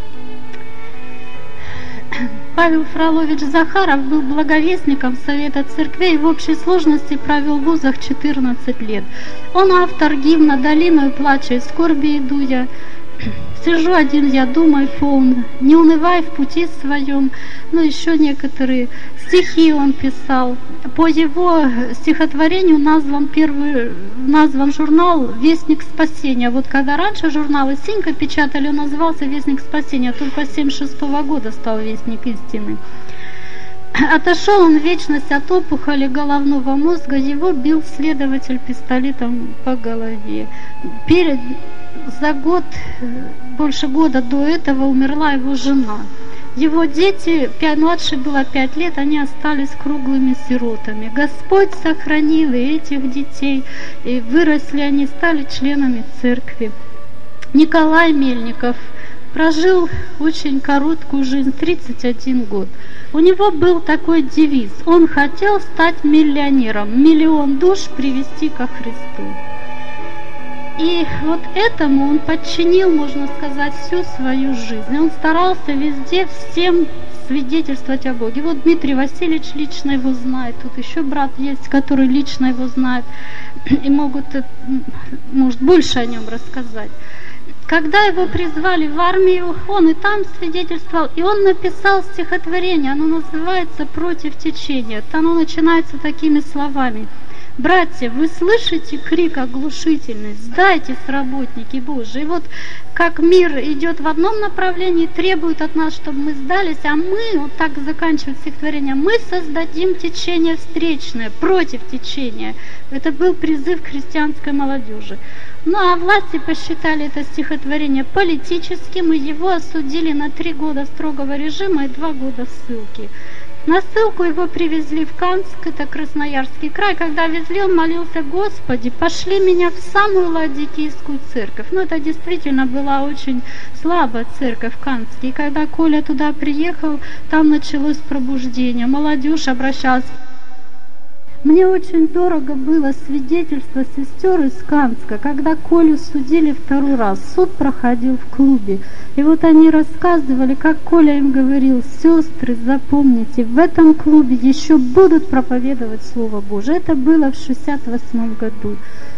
Павел Фролович Захаров был благовестником Совета Церквей и в общей сложности провел в вузах четырнадцать лет. Он автор гимна «Долиною плача и скорби иду я». Сижу один, я думаю полно, не унывай в пути своем. Ну, еще некоторые стихи он писал. По его стихотворению назван первый, назван журнал «Вестник спасения». Вот когда раньше журналы «Синька» печатали, он назывался «Вестник спасения», только с семьдесят шестого года стал «Вестник истины». Отошел он в вечность от опухоли головного мозга, его бил следователь пистолетом по голове. Перед, за год, больше года до этого умерла его жена. Его дети, пять, младшей было пять лет, они остались круглыми сиротами. Господь сохранил и этих детей, и выросли они, стали членами церкви. Николай Мельников прожил очень короткую жизнь, тридцать один год. У него был такой девиз: он хотел стать миллионером, миллион душ привести ко Христу. И вот этому он подчинил, можно сказать, всю свою жизнь. Он старался везде всем свидетельствовать о Боге. Вот Дмитрий Васильевич лично его знает, тут еще брат есть, который лично его знает, и могут, может, больше о нем рассказать. Когда его призвали в армию, он и там свидетельствовал, и он написал стихотворение, оно называется «Против течения». Оно начинается такими словами: «Братья, вы слышите крик оглушительный? Сдайтесь, работники Божии». И вот как мир идет в одном направлении, требует от нас, чтобы мы сдались, а мы, вот так заканчивает стихотворение, мы создадим течение встречное, против течения. Это был призыв к христианской молодежи. Ну а власти посчитали это стихотворение политическим, и его осудили на три года строгого режима и два года ссылки. На ссылку его привезли в Канск, это Красноярский край. Когда везли, он молился: «Господи, пошли меня в самую Ладикийскую церковь». Ну, это действительно была очень слабая церковь в Канске. И когда Коля туда приехал, там началось пробуждение. Молодежь обращалась. Мне очень дорого было свидетельство сестер из Канска, когда Колю судили второй раз. Суд проходил в клубе. И вот они рассказывали, как Коля им говорил: «Сестры, запомните, в этом клубе еще будут проповедовать Слово Божие». Это было в шестьдесят восьмом году.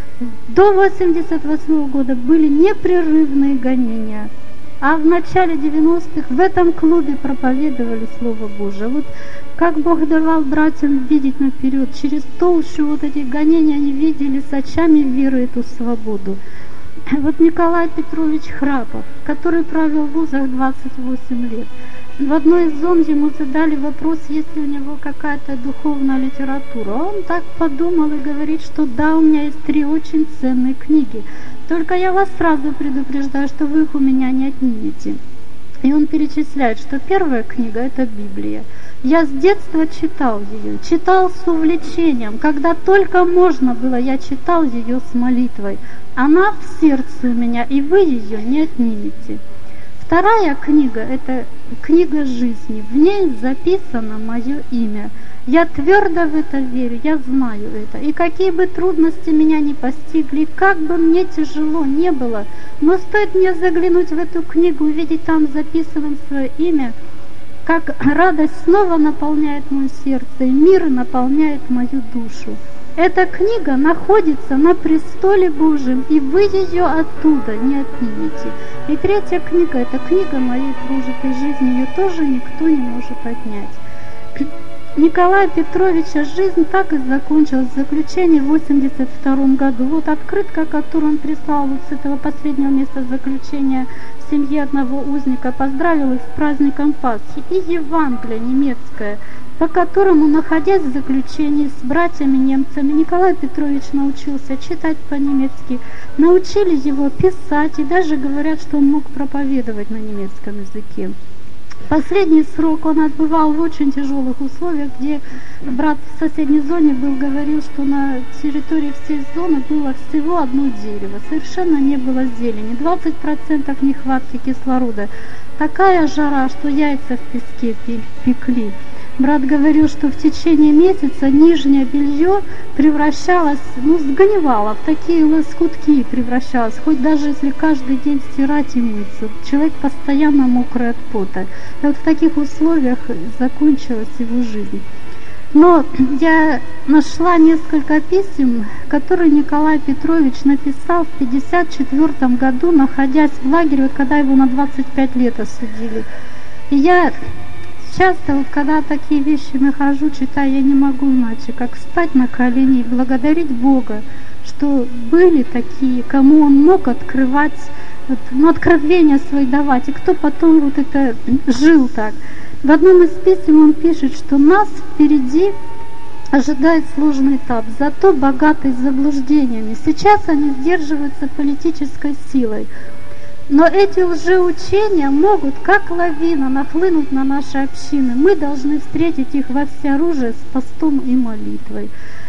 До восемьдесят восьмого года были непрерывные гонения. А в начале девяностых в этом клубе проповедовали Слово Божие. Вот как Бог давал братьям видеть наперед, через толщу вот этих гонений они видели с очами веры эту свободу. Вот Николай Петрович Храпов, который правил в вузах двадцать восемь лет, в одной из зон ему задали вопрос, есть ли у него какая-то духовная литература. Он так подумал и говорит, что да, у меня есть три очень ценные книги, только я вас сразу предупреждаю, что вы их у меня не отнимете. И он перечисляет, что первая книга – это Библия. Я с детства читал ее, читал с увлечением. Когда только можно было, я читал ее с молитвой. Она в сердце у меня, и вы ее не отнимете. Вторая книга – это книга жизни. В ней записано мое имя. Я твердо в это верю, я знаю это. И какие бы трудности меня ни постигли, как бы мне тяжело не было, но стоит мне заглянуть в эту книгу, увидеть там записанным свое имя, как радость снова наполняет мое сердце, и мир наполняет мою душу. Эта книга находится на престоле Божьем, и вы ее оттуда не отнимете. И третья книга – это книга моей прожитой жизни, ее тоже никто не может отнять. Николая Петровича жизнь так и закончилась в заключении в восемьдесят втором году. Вот открытка, которую он прислал вот с этого последнего места заключения в семье одного узника, поздравил их с праздником Пасхи, и Евангелие немецкое, по которому, находясь в заключении с братьями-немцами, Николай Петрович научился читать по-немецки, научили его писать, и даже говорят, что он мог проповедовать на немецком языке. Последний срок он отбывал в очень тяжелых условиях, где брат в соседней зоне был, говорил, что на территории всей зоны было всего одно дерево, совершенно не было зелени, двадцать процентов нехватки кислорода, такая жара, что яйца в песке пекли. Брат говорил, что в течение месяца нижнее белье превращалось, ну, сгнивало, в такие лоскутки превращалось, хоть даже если каждый день стирать и мыться. Человек постоянно мокрый от пота. И вот в таких условиях закончилась его жизнь. Но я нашла несколько писем, которые Николай Петрович написал в пятьдесят четвёртом году, находясь в лагере, вот когда его на двадцать пять лет осудили. И я часто, вот когда такие вещи нахожу, читаю, я не могу иначе, как встать на колени и благодарить Бога, что были такие, кому Он мог открывать, вот, ну, откровения свои давать, и кто потом вот это жил так. В одном из писем он пишет, что нас впереди ожидает сложный этап, зато богатый заблуждениями. Сейчас они сдерживаются политической силой. Но эти лжеучения могут, как лавина, нахлынуть на наши общины. Мы должны встретить их во всеоружие с постом и молитвой.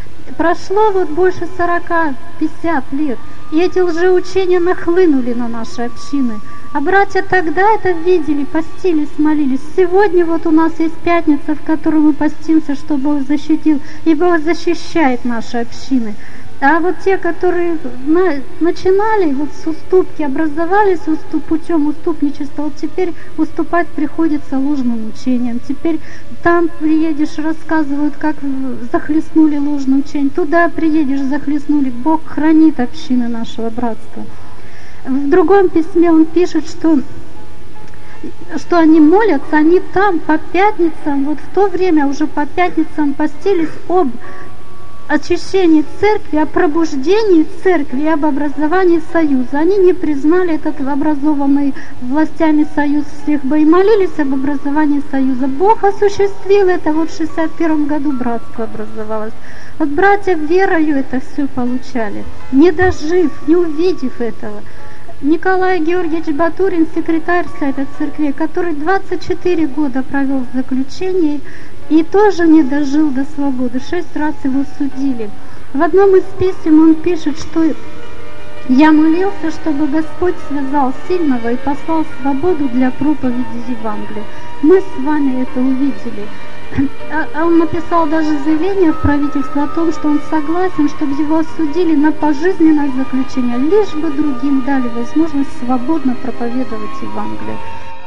Прошло вот больше сорока-пятидесяти лет, и эти лжеучения нахлынули на наши общины. А братья тогда это видели, постились, молились. Сегодня вот у нас есть пятница, в которой мы постимся, что Бог защитил, и Бог защищает наши общины. А вот те, которые на, начинали вот с уступки, образовались уступ, путем уступничества, вот теперь уступать приходится ложным учениям. Теперь там приедешь, рассказывают, как захлестнули ложное учение. Туда приедешь, захлестнули. Бог хранит общины нашего братства. В другом письме он пишет, что, что они молятся, они там по пятницам, вот в то время уже по пятницам постились об очищении церкви, о пробуждении церкви и об образовании союза. Они не признали этот образованный властями союз всех бы и молились об образовании союза. Бог осуществил это, вот в шестьдесят первом году братство образовалось. Вот братья верою это все получали, не дожив, не увидев этого. Николай Георгиевич Батурин, секретарь Совета Церкви, который двадцать четыре года провел в заключении и тоже не дожил до свободы, шесть раз его судили. В одном из писем он пишет, что «Я молился, чтобы Господь связал сильного и послал свободу для проповеди Евангелия. Мы с вами это увидели». А он написал даже заявление в правительство о том, что он согласен, чтобы его осудили на пожизненное заключение, лишь бы другим дали возможность свободно проповедовать Евангелие.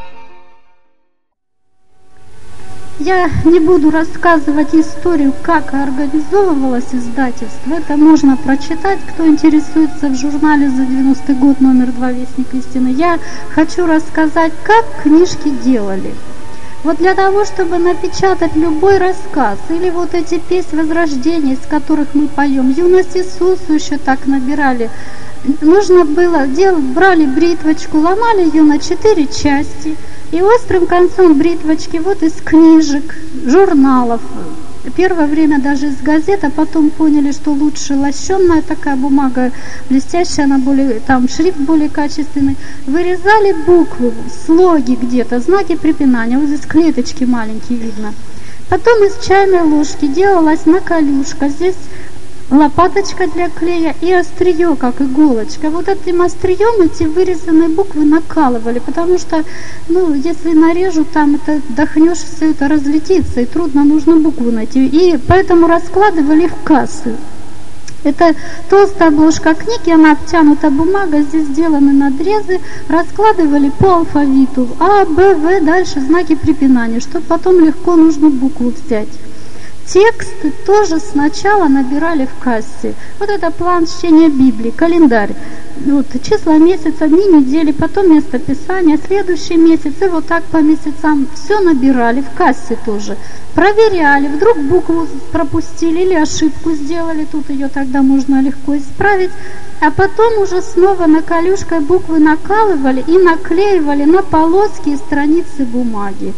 Я не буду рассказывать историю, как организовывалось издательство. Это можно прочитать, кто интересуется, в журнале за девяностый год номер два «Вестник истины». Я хочу рассказать, как книжки делали. Вот для того, чтобы напечатать любой рассказ, или вот эти песни Возрождения, из которых мы поем, «Юность Иисусу» еще так набирали, нужно было делать, брали бритвочку, ломали ее на четыре части, и острым концом бритвочки вот из книжек, журналов, первое время даже из газет, а потом поняли, что лучше лощеная такая бумага, блестящая, она более, там шрифт более качественный. Вырезали буквы, слоги где-то, знаки препинания, вот здесь клеточки маленькие видно. Потом из чайной ложки делалась наколюшка, здесь лопаточка для клея и острие, как иголочка. Вот этим острием эти вырезанные буквы накалывали, потому что, ну, если нарежу, там это дохнешь, все это разлетится, и трудно, нужно букву найти. И поэтому раскладывали в кассы. Это толстая обложка книги, она обтянута бумагой, здесь сделаны надрезы, раскладывали по алфавиту А, Б, В, дальше знаки препинания, чтобы потом легко нужно букву взять. Тексты тоже сначала набирали в кассе. Вот это план чтения Библии, календарь. Вот, числа месяца, дни недели, потом место Писания, следующий месяц, и вот так по месяцам все набирали в кассе тоже. Проверяли, вдруг букву пропустили или ошибку сделали, тут ее тогда можно легко исправить. А потом уже снова наколюшкой буквы накалывали и наклеивали на полоски и страницы бумаги.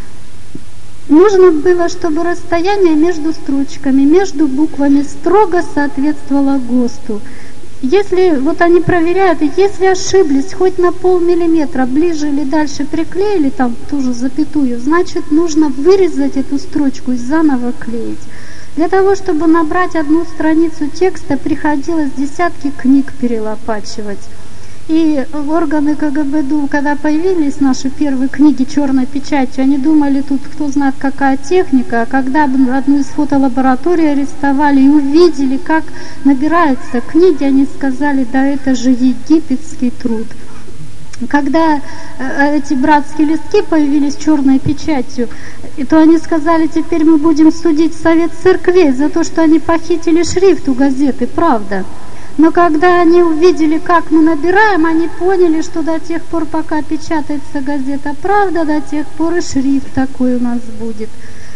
Нужно было, чтобы расстояние между строчками, между буквами строго соответствовало ГОСТу. Если, вот они проверяют, если ошиблись хоть на полмиллиметра ближе или дальше приклеили там ту же запятую, значит нужно вырезать эту строчку и заново клеить. Для того, чтобы набрать одну страницу текста, приходилось десятки книг перелопачивать. И органы ка гэ бэ ду, когда появились наши первые книги черной печатью, они думали, тут кто знает какая техника, а когда одну из фотолабораторий арестовали и увидели, как набираются книги, они сказали, да это же египетский труд. Когда эти братские листки появились черной печатью, то они сказали, теперь мы будем судить Совет Церквей за то, что они похитили шрифт у газеты «Правда». Но когда они увидели, как мы набираем, они поняли, что до тех пор, пока печатается газета «Правда», до тех пор и шрифт такой у нас будет.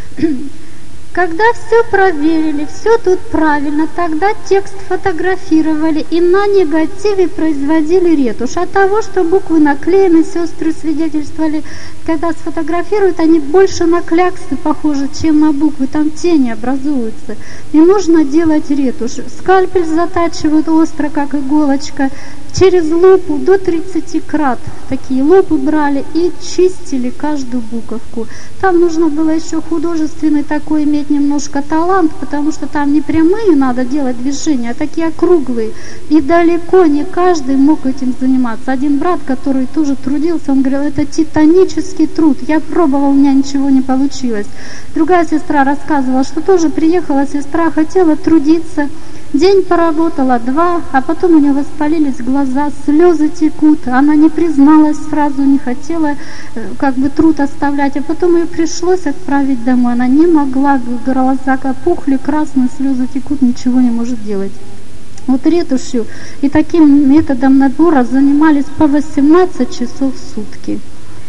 Когда все проверили, все тут правильно, тогда текст фотографировали и на негативе производили ретушь. От того, что буквы наклеены, сестры свидетельствовали, когда сфотографируют, они больше на кляксы похожи, чем на буквы, там тени образуются. И нужно делать ретушь. Скальпель затачивают остро, как иголочка, через лупу до тридцати крат. Такие лупы брали и чистили каждую буковку. Там нужно было еще художественный такой иметь немножко талант, потому что там не прямые надо делать движения, а такие округлые. И далеко не каждый мог этим заниматься. Один брат, который тоже трудился, он говорил, это титанический труд. Я пробовал, у меня ничего не получилось. Другая сестра рассказывала, что тоже приехала сестра, хотела трудиться. День поработала, два, а потом у нее воспалились глаза, слезы текут. Она не призналась сразу, не хотела как бы труд оставлять, а потом ее пришлось отправить домой. Она не могла, глаза опухли, красные, слезы текут, ничего не может делать. Вот ретушью и таким методом набора занимались по восемнадцать часов в сутки.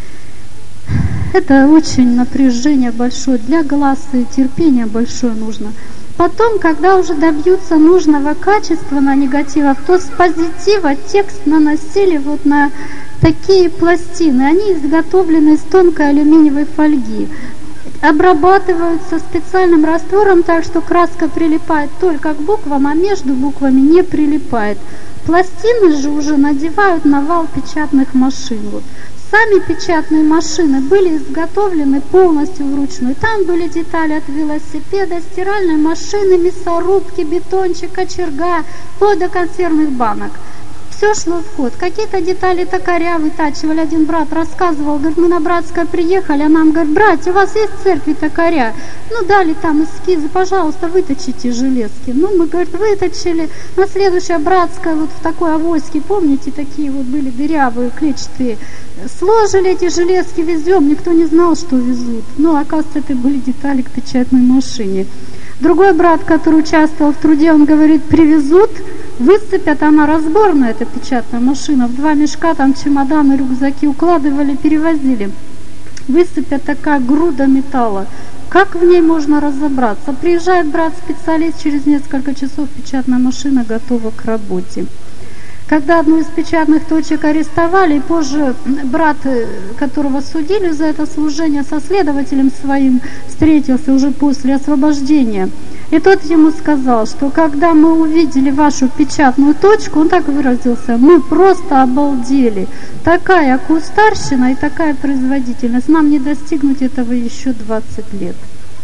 Это очень напряжение большое для глаз, и терпение большое нужно. Потом, когда уже добьются нужного качества на негативах, то с позитива текст наносили вот на такие пластины. Они изготовлены из тонкой алюминиевой фольги. Обрабатываются специальным раствором, так что краска прилипает только к буквам, а между буквами не прилипает. Пластины же уже надевают на вал печатных машин. Вот. Сами печатные машины были изготовлены полностью вручную. Там были детали от велосипеда, стиральной машины, мясорубки, бетончик, кочерга, вплоть до консервных банок. Все шло в ход. Какие-то детали токаря вытачивали. Один брат рассказывал, говорит, мы на Братское приехали, а нам говорят, братья, у вас есть в церкви токаря? Ну, дали там эскизы, пожалуйста, выточите железки. Ну, мы, говорит, выточили. На следующее Братское, вот в такой авоське, помните, такие вот были дырявые, клетчатые. Сложили эти железки, везем, никто не знал, что везут. Но, оказывается, это были детали к печатной машине. Другой брат, который участвовал в труде, он говорит, привезут, высыпят, она разборная, эта печатная машина, в два мешка, там чемоданы, рюкзаки укладывали, перевозили. Высыпят такая груда металла. Как в ней можно разобраться? Приезжает брат-специалист, через несколько часов печатная машина готова к работе. Когда одну из печатных точек арестовали, и позже брат, которого судили за это служение, со следователем своим встретился уже после освобождения. И тот ему сказал, что когда мы увидели вашу печатную точку, он так выразился, мы просто обалдели. Такая кустарщина и такая производительность, нам не достигнуть этого еще двадцать лет.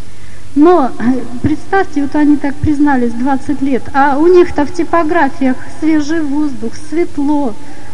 Но представьте, вот они так признались двадцать лет, а у них-то в типографиях свежий воздух, светло,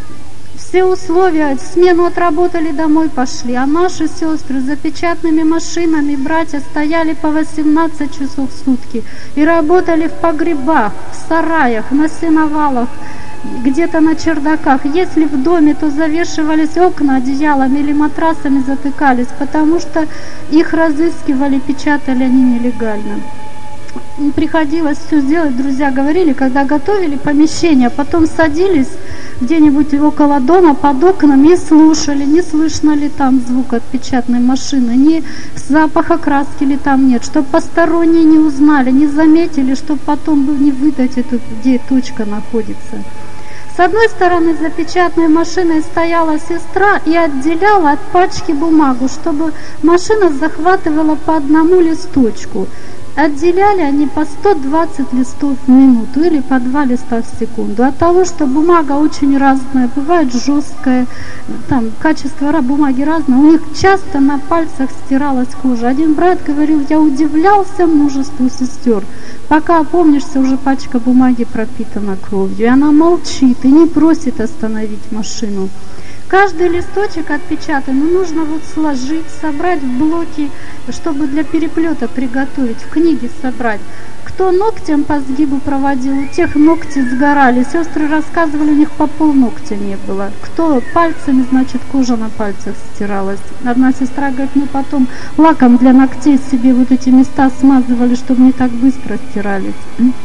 все условия, смену отработали, домой пошли, а наши сестры за печатными машинами, братья стояли по восемнадцать часов в сутки и работали в погребах, в сараях, на сеновалах, где-то на чердаках. Если в доме, то завешивались окна одеялами или матрасами затыкались, потому что их разыскивали, печатали они нелегально. Приходилось все сделать, друзья говорили, когда готовили помещение, потом садились где-нибудь около дома под окнами и слушали, не слышно ли там звук от печатной машины, ни запаха краски ли там нет, чтобы посторонние не узнали, не заметили, чтобы потом не выдать эту, где точка находится. С одной стороны за печатной машиной стояла сестра и отделяла от пачки бумагу, чтобы машина захватывала по одному листочку. Отделяли они по сто двадцать листов в минуту или по два листа в секунду. От того, что бумага очень разная, бывает жесткая, там качество бумаги разное, у них часто на пальцах стиралась кожа. Один брат говорил, я удивлялся мужеству сестер. Пока опомнишься, уже пачка бумаги пропитана кровью. И она молчит и не просит остановить машину. Каждый листочек отпечатан, ну, нужно вот сложить, собрать в блоки, чтобы для переплета приготовить, в книге собрать. Кто ногтем по сгибу проводил, у тех ногти сгорали. Сестры рассказывали, у них по полногтя не было. Кто пальцами, значит, кожа на пальцах стиралась. Одна сестра говорит, мы потом лаком для ногтей себе вот эти места смазывали, чтобы не так быстро стирались.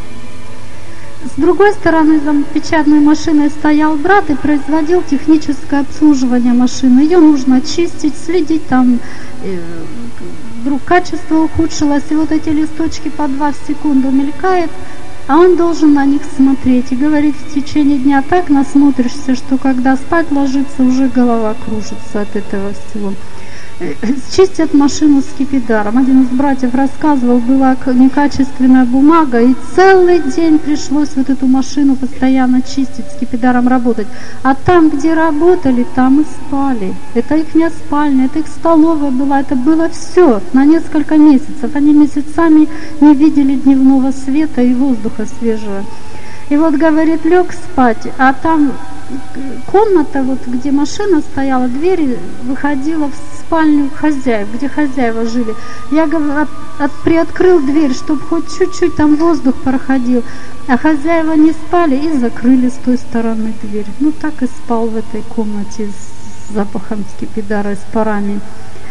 С другой стороны, за печатной машиной стоял брат и производил техническое обслуживание машины. Ее нужно чистить, следить, там э, вдруг качество ухудшилось, и вот эти листочки по два в секунду мелькает, а он должен на них смотреть и говорить в течение дня так насмотришься, что когда спать ложится, уже голова кружится от этого всего. чистят машину с скипидаром. Один из братьев рассказывал, была некачественная бумага, и целый день пришлось вот эту машину постоянно чистить, с скипидаром работать. А там, где работали, там и спали. Это их не спальня, это их столовая была, это было все на несколько месяцев. Они месяцами не видели дневного света и воздуха свежего. И вот, говорит, лег спать, а там комната, вот где машина стояла, дверь выходила в спальню хозяев, где хозяева жили. Я, говорю, от, от, приоткрыл дверь, чтобы хоть чуть-чуть там воздух проходил, а хозяева не спали и закрыли с той стороны дверь. Ну так и спал в этой комнате с запахом скипидара и с парами.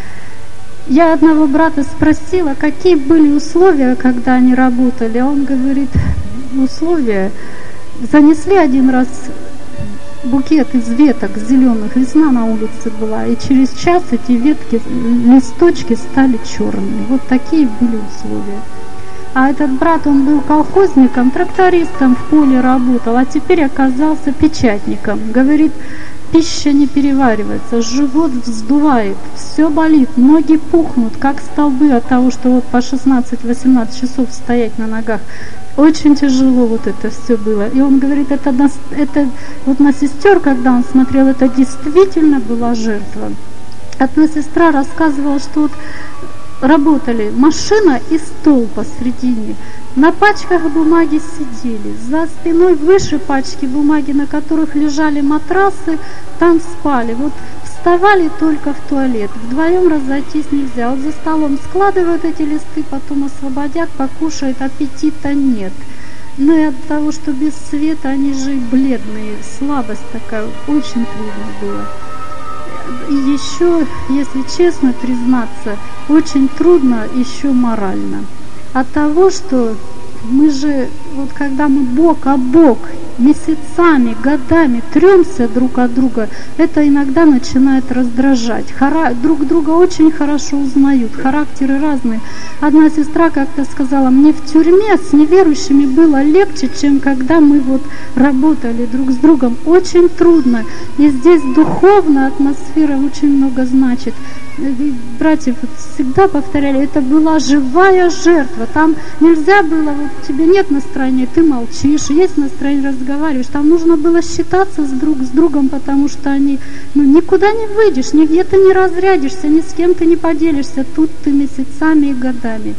Я одного брата спросила, какие были условия, когда они работали. Он говорит, условия, занесли один раз букет из веток зеленых, весна на улице была, и через час эти ветки, листочки стали черными. Вот такие были условия. А этот брат, он был колхозником, трактористом, в поле работал, а теперь оказался печатником. Говорит, пища не переваривается, живот вздувает, все болит, ноги пухнут, как столбы от того, что вот по шестнадцать-восемнадцать часов стоять на ногах. Очень тяжело вот это все было. И он говорит, это, на, это вот на сестер, когда он смотрел, это действительно была жертва. Одна сестра рассказывала, что вот работали машина и стол посредине. На пачках бумаги сидели, за спиной выше пачки бумаги, на которых лежали матрасы, там спали. Вот вставали только в туалет, вдвоем разойтись нельзя. Вот за столом складывают эти листы, потом освободят, покушают, аппетита нет. Ну и от того, что без света, они же и бледные, слабость такая, очень трудно было. И еще, если честно признаться, очень трудно еще морально. От того, что мы же, вот когда мы бок о бок, месяцами, годами трёмся друг от друга, это иногда начинает раздражать. Хара... Друг друга очень хорошо узнают, характеры разные. Одна сестра как-то сказала, мне в тюрьме с неверующими было легче, чем когда мы вот работали друг с другом. Очень трудно. И здесь духовная атмосфера очень много значит. Братья всегда повторяли, это была живая жертва. Там нельзя было, вот тебе нет настроения, ты молчишь, есть настроение, разговариваешь. Там нужно было считаться с друг с другом, потому что они, ну, никуда не выйдешь, нигде ты не разрядишься, ни с кем ты не поделишься. Тут ты месяцами и годами.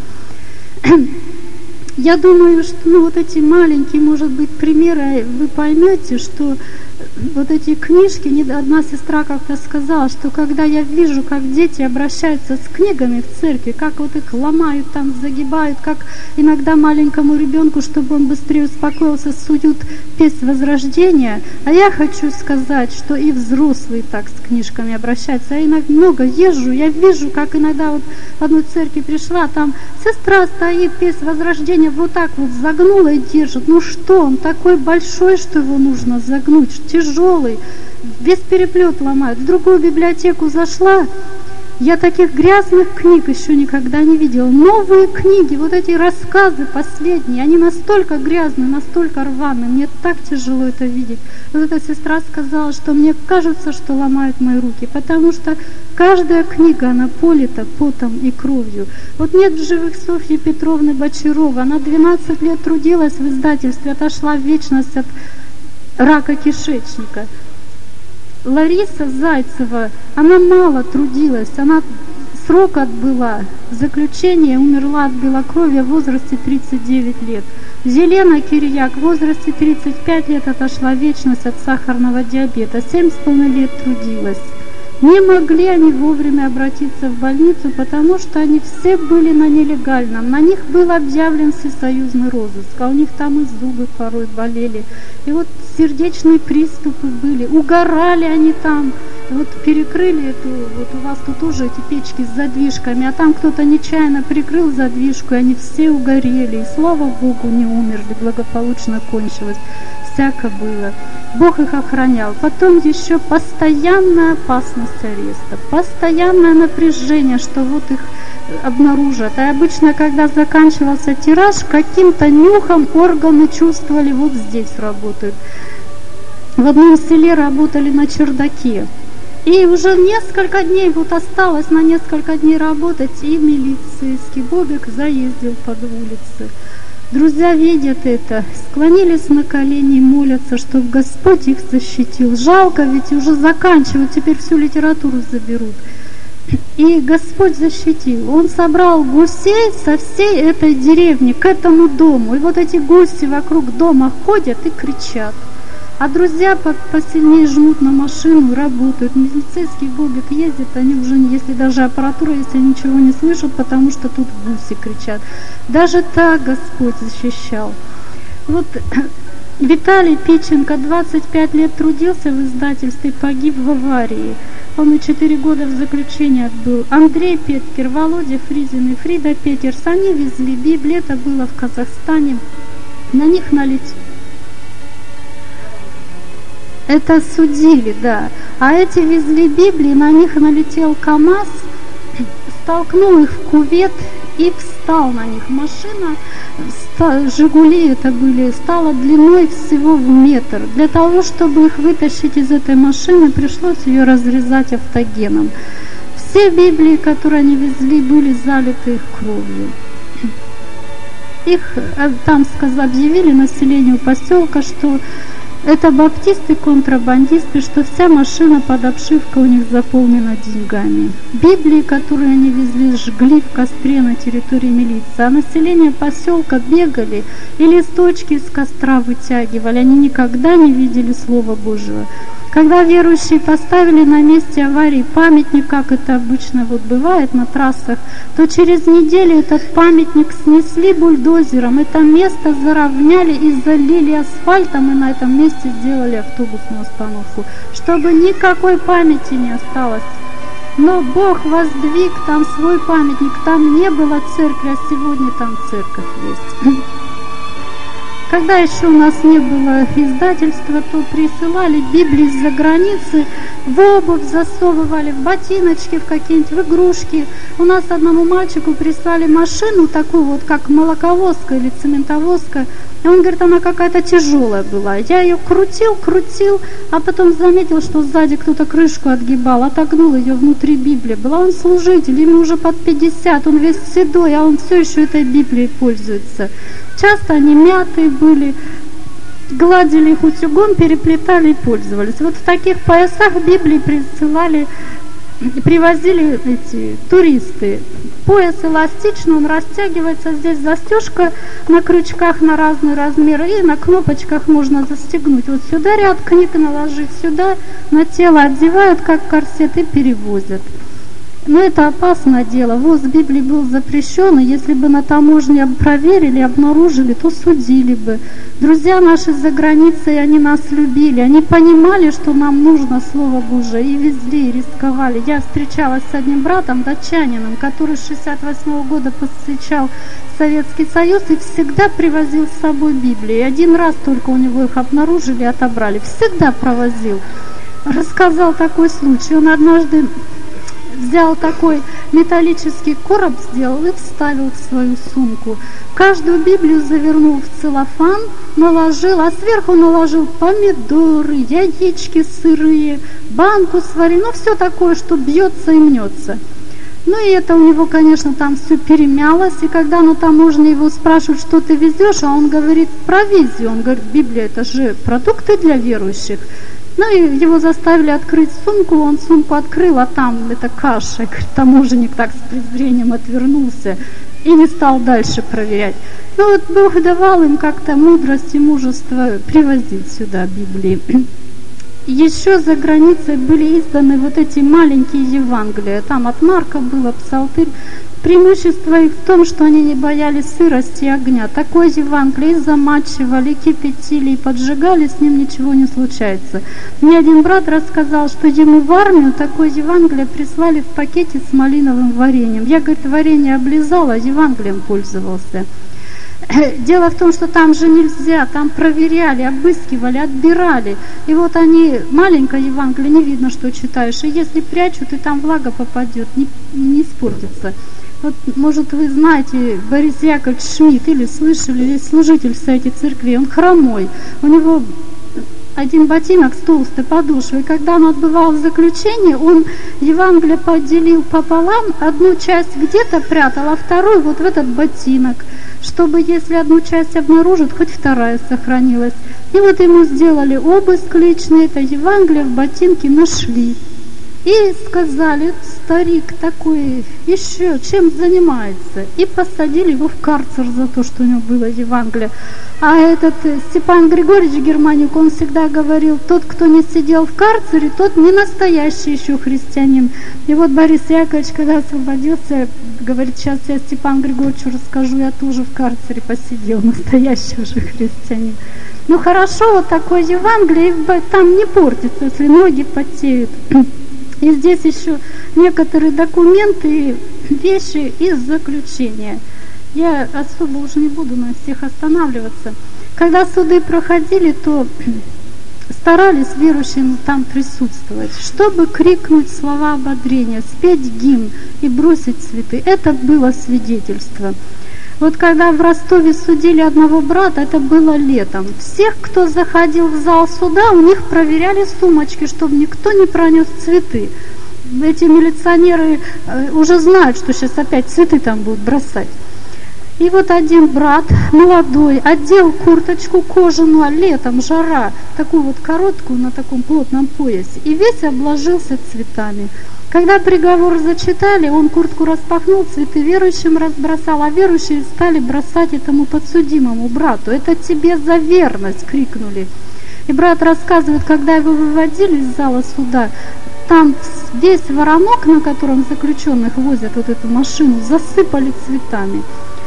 Я думаю, что ну, вот эти маленькие, может быть, примеры, вы поймете, что вот эти книжки, одна сестра как-то сказала, что когда я вижу, как дети обращаются с книгами в церкви, как вот их ломают, там загибают, как иногда маленькому ребенку, чтобы он быстрее успокоился, суют песнь возрождения, а я хочу сказать, что и взрослые так с книжками обращаются. Я иногда много езжу, я вижу, как иногда вот в одну церковь пришла, там сестра стоит, песнь возрождения вот так вот загнула и держит. Ну что, он такой большой, что его нужно загнуть, тяжелый, весь переплет ломает. В другую библиотеку зашла, я таких грязных книг еще никогда не видела. Новые книги, вот эти рассказы последние, они настолько грязные, настолько рваные, мне так тяжело это видеть. Вот эта сестра сказала, что мне кажется, что ломают мои руки, потому что каждая книга, она полита потом и кровью. Вот нет в живых Софьи Петровны Бочарова, она двенадцать лет трудилась в издательстве, отошла в вечность от рака кишечника. Лариса Зайцева, она мало трудилась, она срок отбыла, заключение, умерла от белокровия в возрасте тридцать девять лет. Елена Кирьяк в возрасте тридцать пять лет отошла в вечность от сахарного диабета, семь с половиной лет трудилась. Не могли они вовремя обратиться в больницу, потому что они все были на нелегальном. На них был объявлен всесоюзный розыск, а у них там и зубы порой болели. И вот сердечные приступы были, угорали они там. Вот перекрыли эту, вот у вас тут тоже эти печки с задвижками, а там кто-то нечаянно прикрыл задвижку, и они все угорели. И слава Богу, не умерли, благополучно кончилось. Всяко было. Бог их охранял. Потом еще постоянная опасность ареста, постоянное напряжение, что вот их обнаружат. И обычно, когда заканчивался тираж, каким-то нюхом органы чувствовали, вот здесь работают. В одном селе работали на чердаке. И уже несколько дней, вот осталось на несколько дней работать, и милицейский Бобик заездил под улицы. Друзья видят это, склонились на колени и молятся, чтобы Господь их защитил. Жалко, ведь уже заканчивают, теперь всю литературу заберут. И Господь защитил. Он собрал гусей со всей этой деревни к этому дому. И вот эти гуси вокруг дома ходят и кричат. А друзья посильнее жмут на машину, работают. Милицейский Бобик ездит, они уже, если даже аппаратура, если ничего не слышат, потому что тут гуси кричат. Даже так Господь защищал. Вот Виталий Пиченко двадцать пять лет трудился в издательстве, погиб в аварии. Он и четыре года в заключении отбыл. Андрей Петкер, Володя Фризин и Фрида Петерс, они везли Библию, это было в Казахстане. На них налетели. Это судили, да. А эти везли Библии, на них налетел КамАЗ, столкнул их в кювет и встал на них. Машина, Жигули это были, стала длиной всего в метр. Для того, чтобы их вытащить из этой машины, пришлось ее разрезать автогеном. Все Библии, которые они везли, были залиты их кровью. Их там сказали, объявили населению поселка, что это баптисты, контрабандисты, что вся машина под обшивкой у них заполнена деньгами. Библии, которые они везли, сжгли в костре на территории милиции. А население поселка бегали и листочки из костра вытягивали. Они никогда не видели Слова Божьего. Когда верующие поставили на месте аварии памятник, как это обычно вот бывает на трассах, то через неделю этот памятник снесли бульдозером, это место заровняли и залили асфальтом, и на этом месте сделали автобусную остановку, чтобы никакой памяти не осталось. Но Бог воздвиг там свой памятник, там не было церкви, а сегодня там церковь есть. Когда еще у нас не было издательства, то присылали Библии из-за границы, в обувь засовывали, в ботиночки, в какие-нибудь в игрушки. У нас одному мальчику прислали машину, такую вот, как молоковозка или цементовозка. И он говорит, она какая-то тяжелая была. Я ее крутил, крутил, а потом заметил, что сзади кто-то крышку отгибал, отогнул ее, внутри Библия была. Он служитель, ему уже под пятьдесят, он весь седой, а он все еще этой Библией пользуется. Часто они мятые были, гладили их утюгом, переплетали и пользовались. Вот в таких поясах Библии присылали, привозили эти туристы. Пояс эластичный, он растягивается, здесь застежка на крючках на разные размеры, и на кнопочках можно застегнуть. Вот сюда ряд книг наложить, сюда на тело одевают как корсет и перевозят. Но это опасное дело. Ввоз Библии был запрещен, и если бы на таможне проверили, обнаружили, то судили бы. Друзья наши за границей, они нас любили, они понимали, что нам нужно Слово Божие, и везли, и рисковали. Я встречалась с одним братом, датчанином, который с шестьдесят восьмого года посещал Советский Союз и всегда привозил с собой Библии. И один раз только у него их обнаружили и отобрали. Всегда провозил. Рассказал такой случай. Он однажды взял такой металлический короб, сделал и вставил в свою сумку. Каждую Библию завернул в целлофан, наложил, а сверху наложил помидоры, яички сырые, банку сварил, ну все такое, что бьется и мнется. Ну и это у него, конечно, там все перемялось, и когда на таможне его спрашивают, что ты везешь, а он говорит, провизию. Он говорит, Библия это же продукты для верующих. Ну и его заставили открыть сумку, он сумку открыл, а там это каша. Говорит, таможенник так с презрением отвернулся и не стал дальше проверять. Ну вот Бог давал им как-то мудрость и мужество привозить сюда Библии. Еще за границей были изданы вот эти маленькие Евангелия. Там от Марка было, Псалтырь. Преимущество их в том, что они не боялись сырости и огня. Такое Евангелие и замачивали, кипятили, и поджигали, с ним ничего не случается. Мне один брат рассказал, что ему в армию такое Евангелие прислали в пакете с малиновым вареньем. Я, говорит, варенье облизала, Евангелием пользовался. Дело в том, что там же нельзя, там проверяли, обыскивали, отбирали. И вот они, маленькое Евангелие, не видно, что читаешь. И если прячут, и там влага попадет, не, не испортится. Вот, может, вы знаете, Борис Яковлевич Шмидт, или слышали, или служитель в Совете Церкви, он хромой. У него один ботинок с толстой подошвой. Когда он отбывал заключение, он Евангелие поделил пополам, одну часть где-то прятал, а вторую вот в этот ботинок, чтобы, если одну часть обнаружат, хоть вторая сохранилась. И вот ему сделали обыск личный, это Евангелие в ботинке нашли. И сказали, старик такой, еще чем занимается? И посадили его в карцер за то, что у него было Евангелие. А этот Степан Григорьевич Германюк, он всегда говорил, тот, кто не сидел в карцере, тот не настоящий еще христианин. И вот Борис Яковлевич, когда освободился, говорит, сейчас я Степану Григорьевичу расскажу, я тоже в карцере посидел, настоящий уже христианин. Ну хорошо, вот такое Евангелие, там не портится, если ноги потеют. И здесь еще некоторые документы и вещи из заключения. Я особо уже не буду на всех останавливаться. Когда суды проходили, то старались верующим там присутствовать, чтобы крикнуть слова ободрения, спеть гимн и бросить цветы. Это было свидетельство. Вот когда в Ростове судили одного брата, это было летом. Всех, кто заходил в зал суда, у них проверяли сумочки, чтобы никто не пронес цветы. Эти милиционеры уже знают, что сейчас опять цветы там будут бросать. И вот один брат, молодой, одел курточку кожаную, а летом жара, такую вот короткую на таком плотном поясе, и весь обложился цветами. Когда приговор зачитали, он куртку распахнул, цветы верующим разбросал, а верующие стали бросать этому подсудимому брату. «Это тебе за верность!» — крикнули. И брат рассказывает, когда его выводили из зала суда, там весь воронок, на котором заключенных возят вот эту машину, засыпали цветами.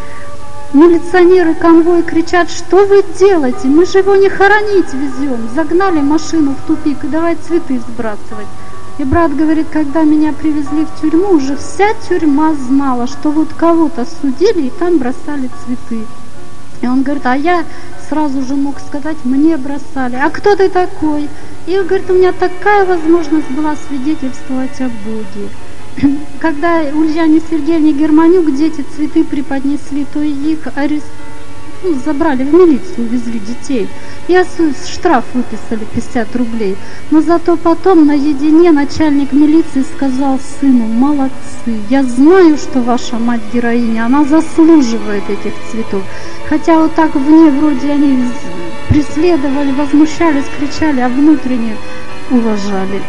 Милиционеры, конвой кричат, что вы делаете? Мы же его не хоронить везем. Загнали машину в тупик и давай цветы сбрасывать. И брат говорит, когда меня привезли в тюрьму, уже вся тюрьма знала, что вот кого-то судили и там бросали цветы. И он говорит, а я сразу же мог сказать, мне бросали. А кто ты такой? И он говорит, у меня такая возможность была свидетельствовать о Боге. Когда Ульяне Сергеевне Германюк дети цветы преподнесли, то их арест... ну, забрали в милицию, увезли детей. И штраф выписали пятьдесят рублей. Но зато потом наедине начальник милиции сказал сыну, молодцы, я знаю, что ваша мать героиня, она заслуживает этих цветов. Хотя вот так вне вроде они преследовали, возмущались, кричали, а внутренне уважали.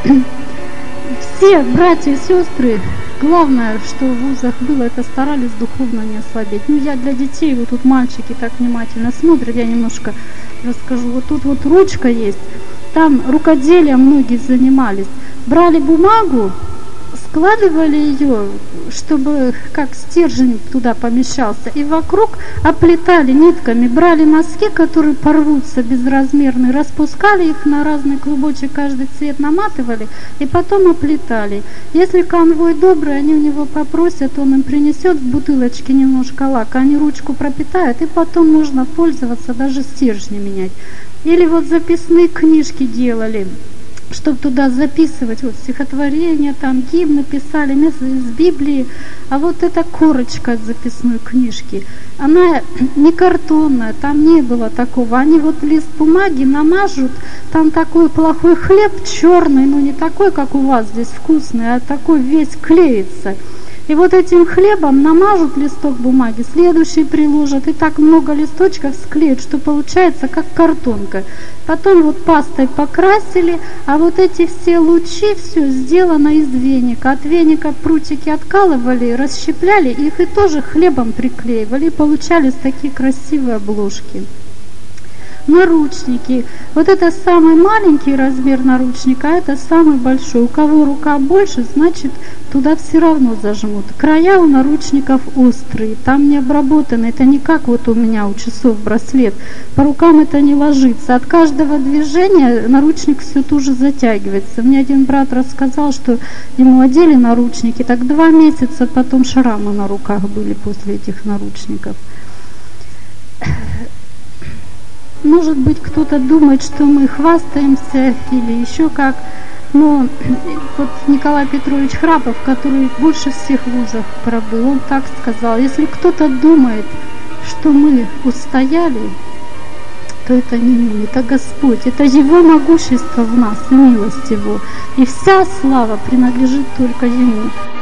Все братья и сестры, главное, что в вузах было, это старались духовно не ослабеть. Ну, я для детей, вот тут мальчики так внимательно смотрят, я немножко расскажу. Вот тут вот ручка есть, там рукоделием многие занимались. Брали бумагу, складывали ее, чтобы как стержень туда помещался, и вокруг оплетали нитками, брали носки, которые порвутся безразмерные, распускали их на разный клубочек, каждый цвет наматывали, и потом оплетали. Если конвой добрый, они у него попросят, он им принесет в бутылочке немножко лака, они ручку пропитают, и потом можно пользоваться, даже стержни менять. Или вот записные книжки делали, чтобы туда записывать вот стихотворения, там гимны писали, место из Библии. А вот эта корочка от записной книжки, она не картонная, там не было такого. Они вот лист бумаги намажут, там такой плохой хлеб черный, но не такой, как у вас здесь вкусный, а такой весь клеится. И вот этим хлебом намажут листок бумаги, следующий приложат, и так много листочков склеят, что получается как картонка. Потом вот пастой покрасили, а вот эти все лучи, все сделано из веника. От веника прутики откалывали, расщепляли их и тоже хлебом приклеивали, и получались такие красивые обложки. Наручники. Вот это самый маленький размер наручника, а это самый большой. У кого рука больше, значит туда все равно зажмут. Края у наручников острые, там не обработаны. Это не как вот у меня у часов браслет. По рукам это не ложится. От каждого движения наручник все туже затягивается. Мне один брат рассказал, что ему одели наручники, так два месяца потом шрамы на руках были после этих наручников. Может быть, кто-то думает, что мы хвастаемся или еще как, но вот Николай Петрович Храпов, который больше всех в вузах пробыл, он так сказал, если кто-то думает, что мы устояли, то это не мы, это Господь, это Его могущество в нас, милость Его. И вся слава принадлежит только Ему.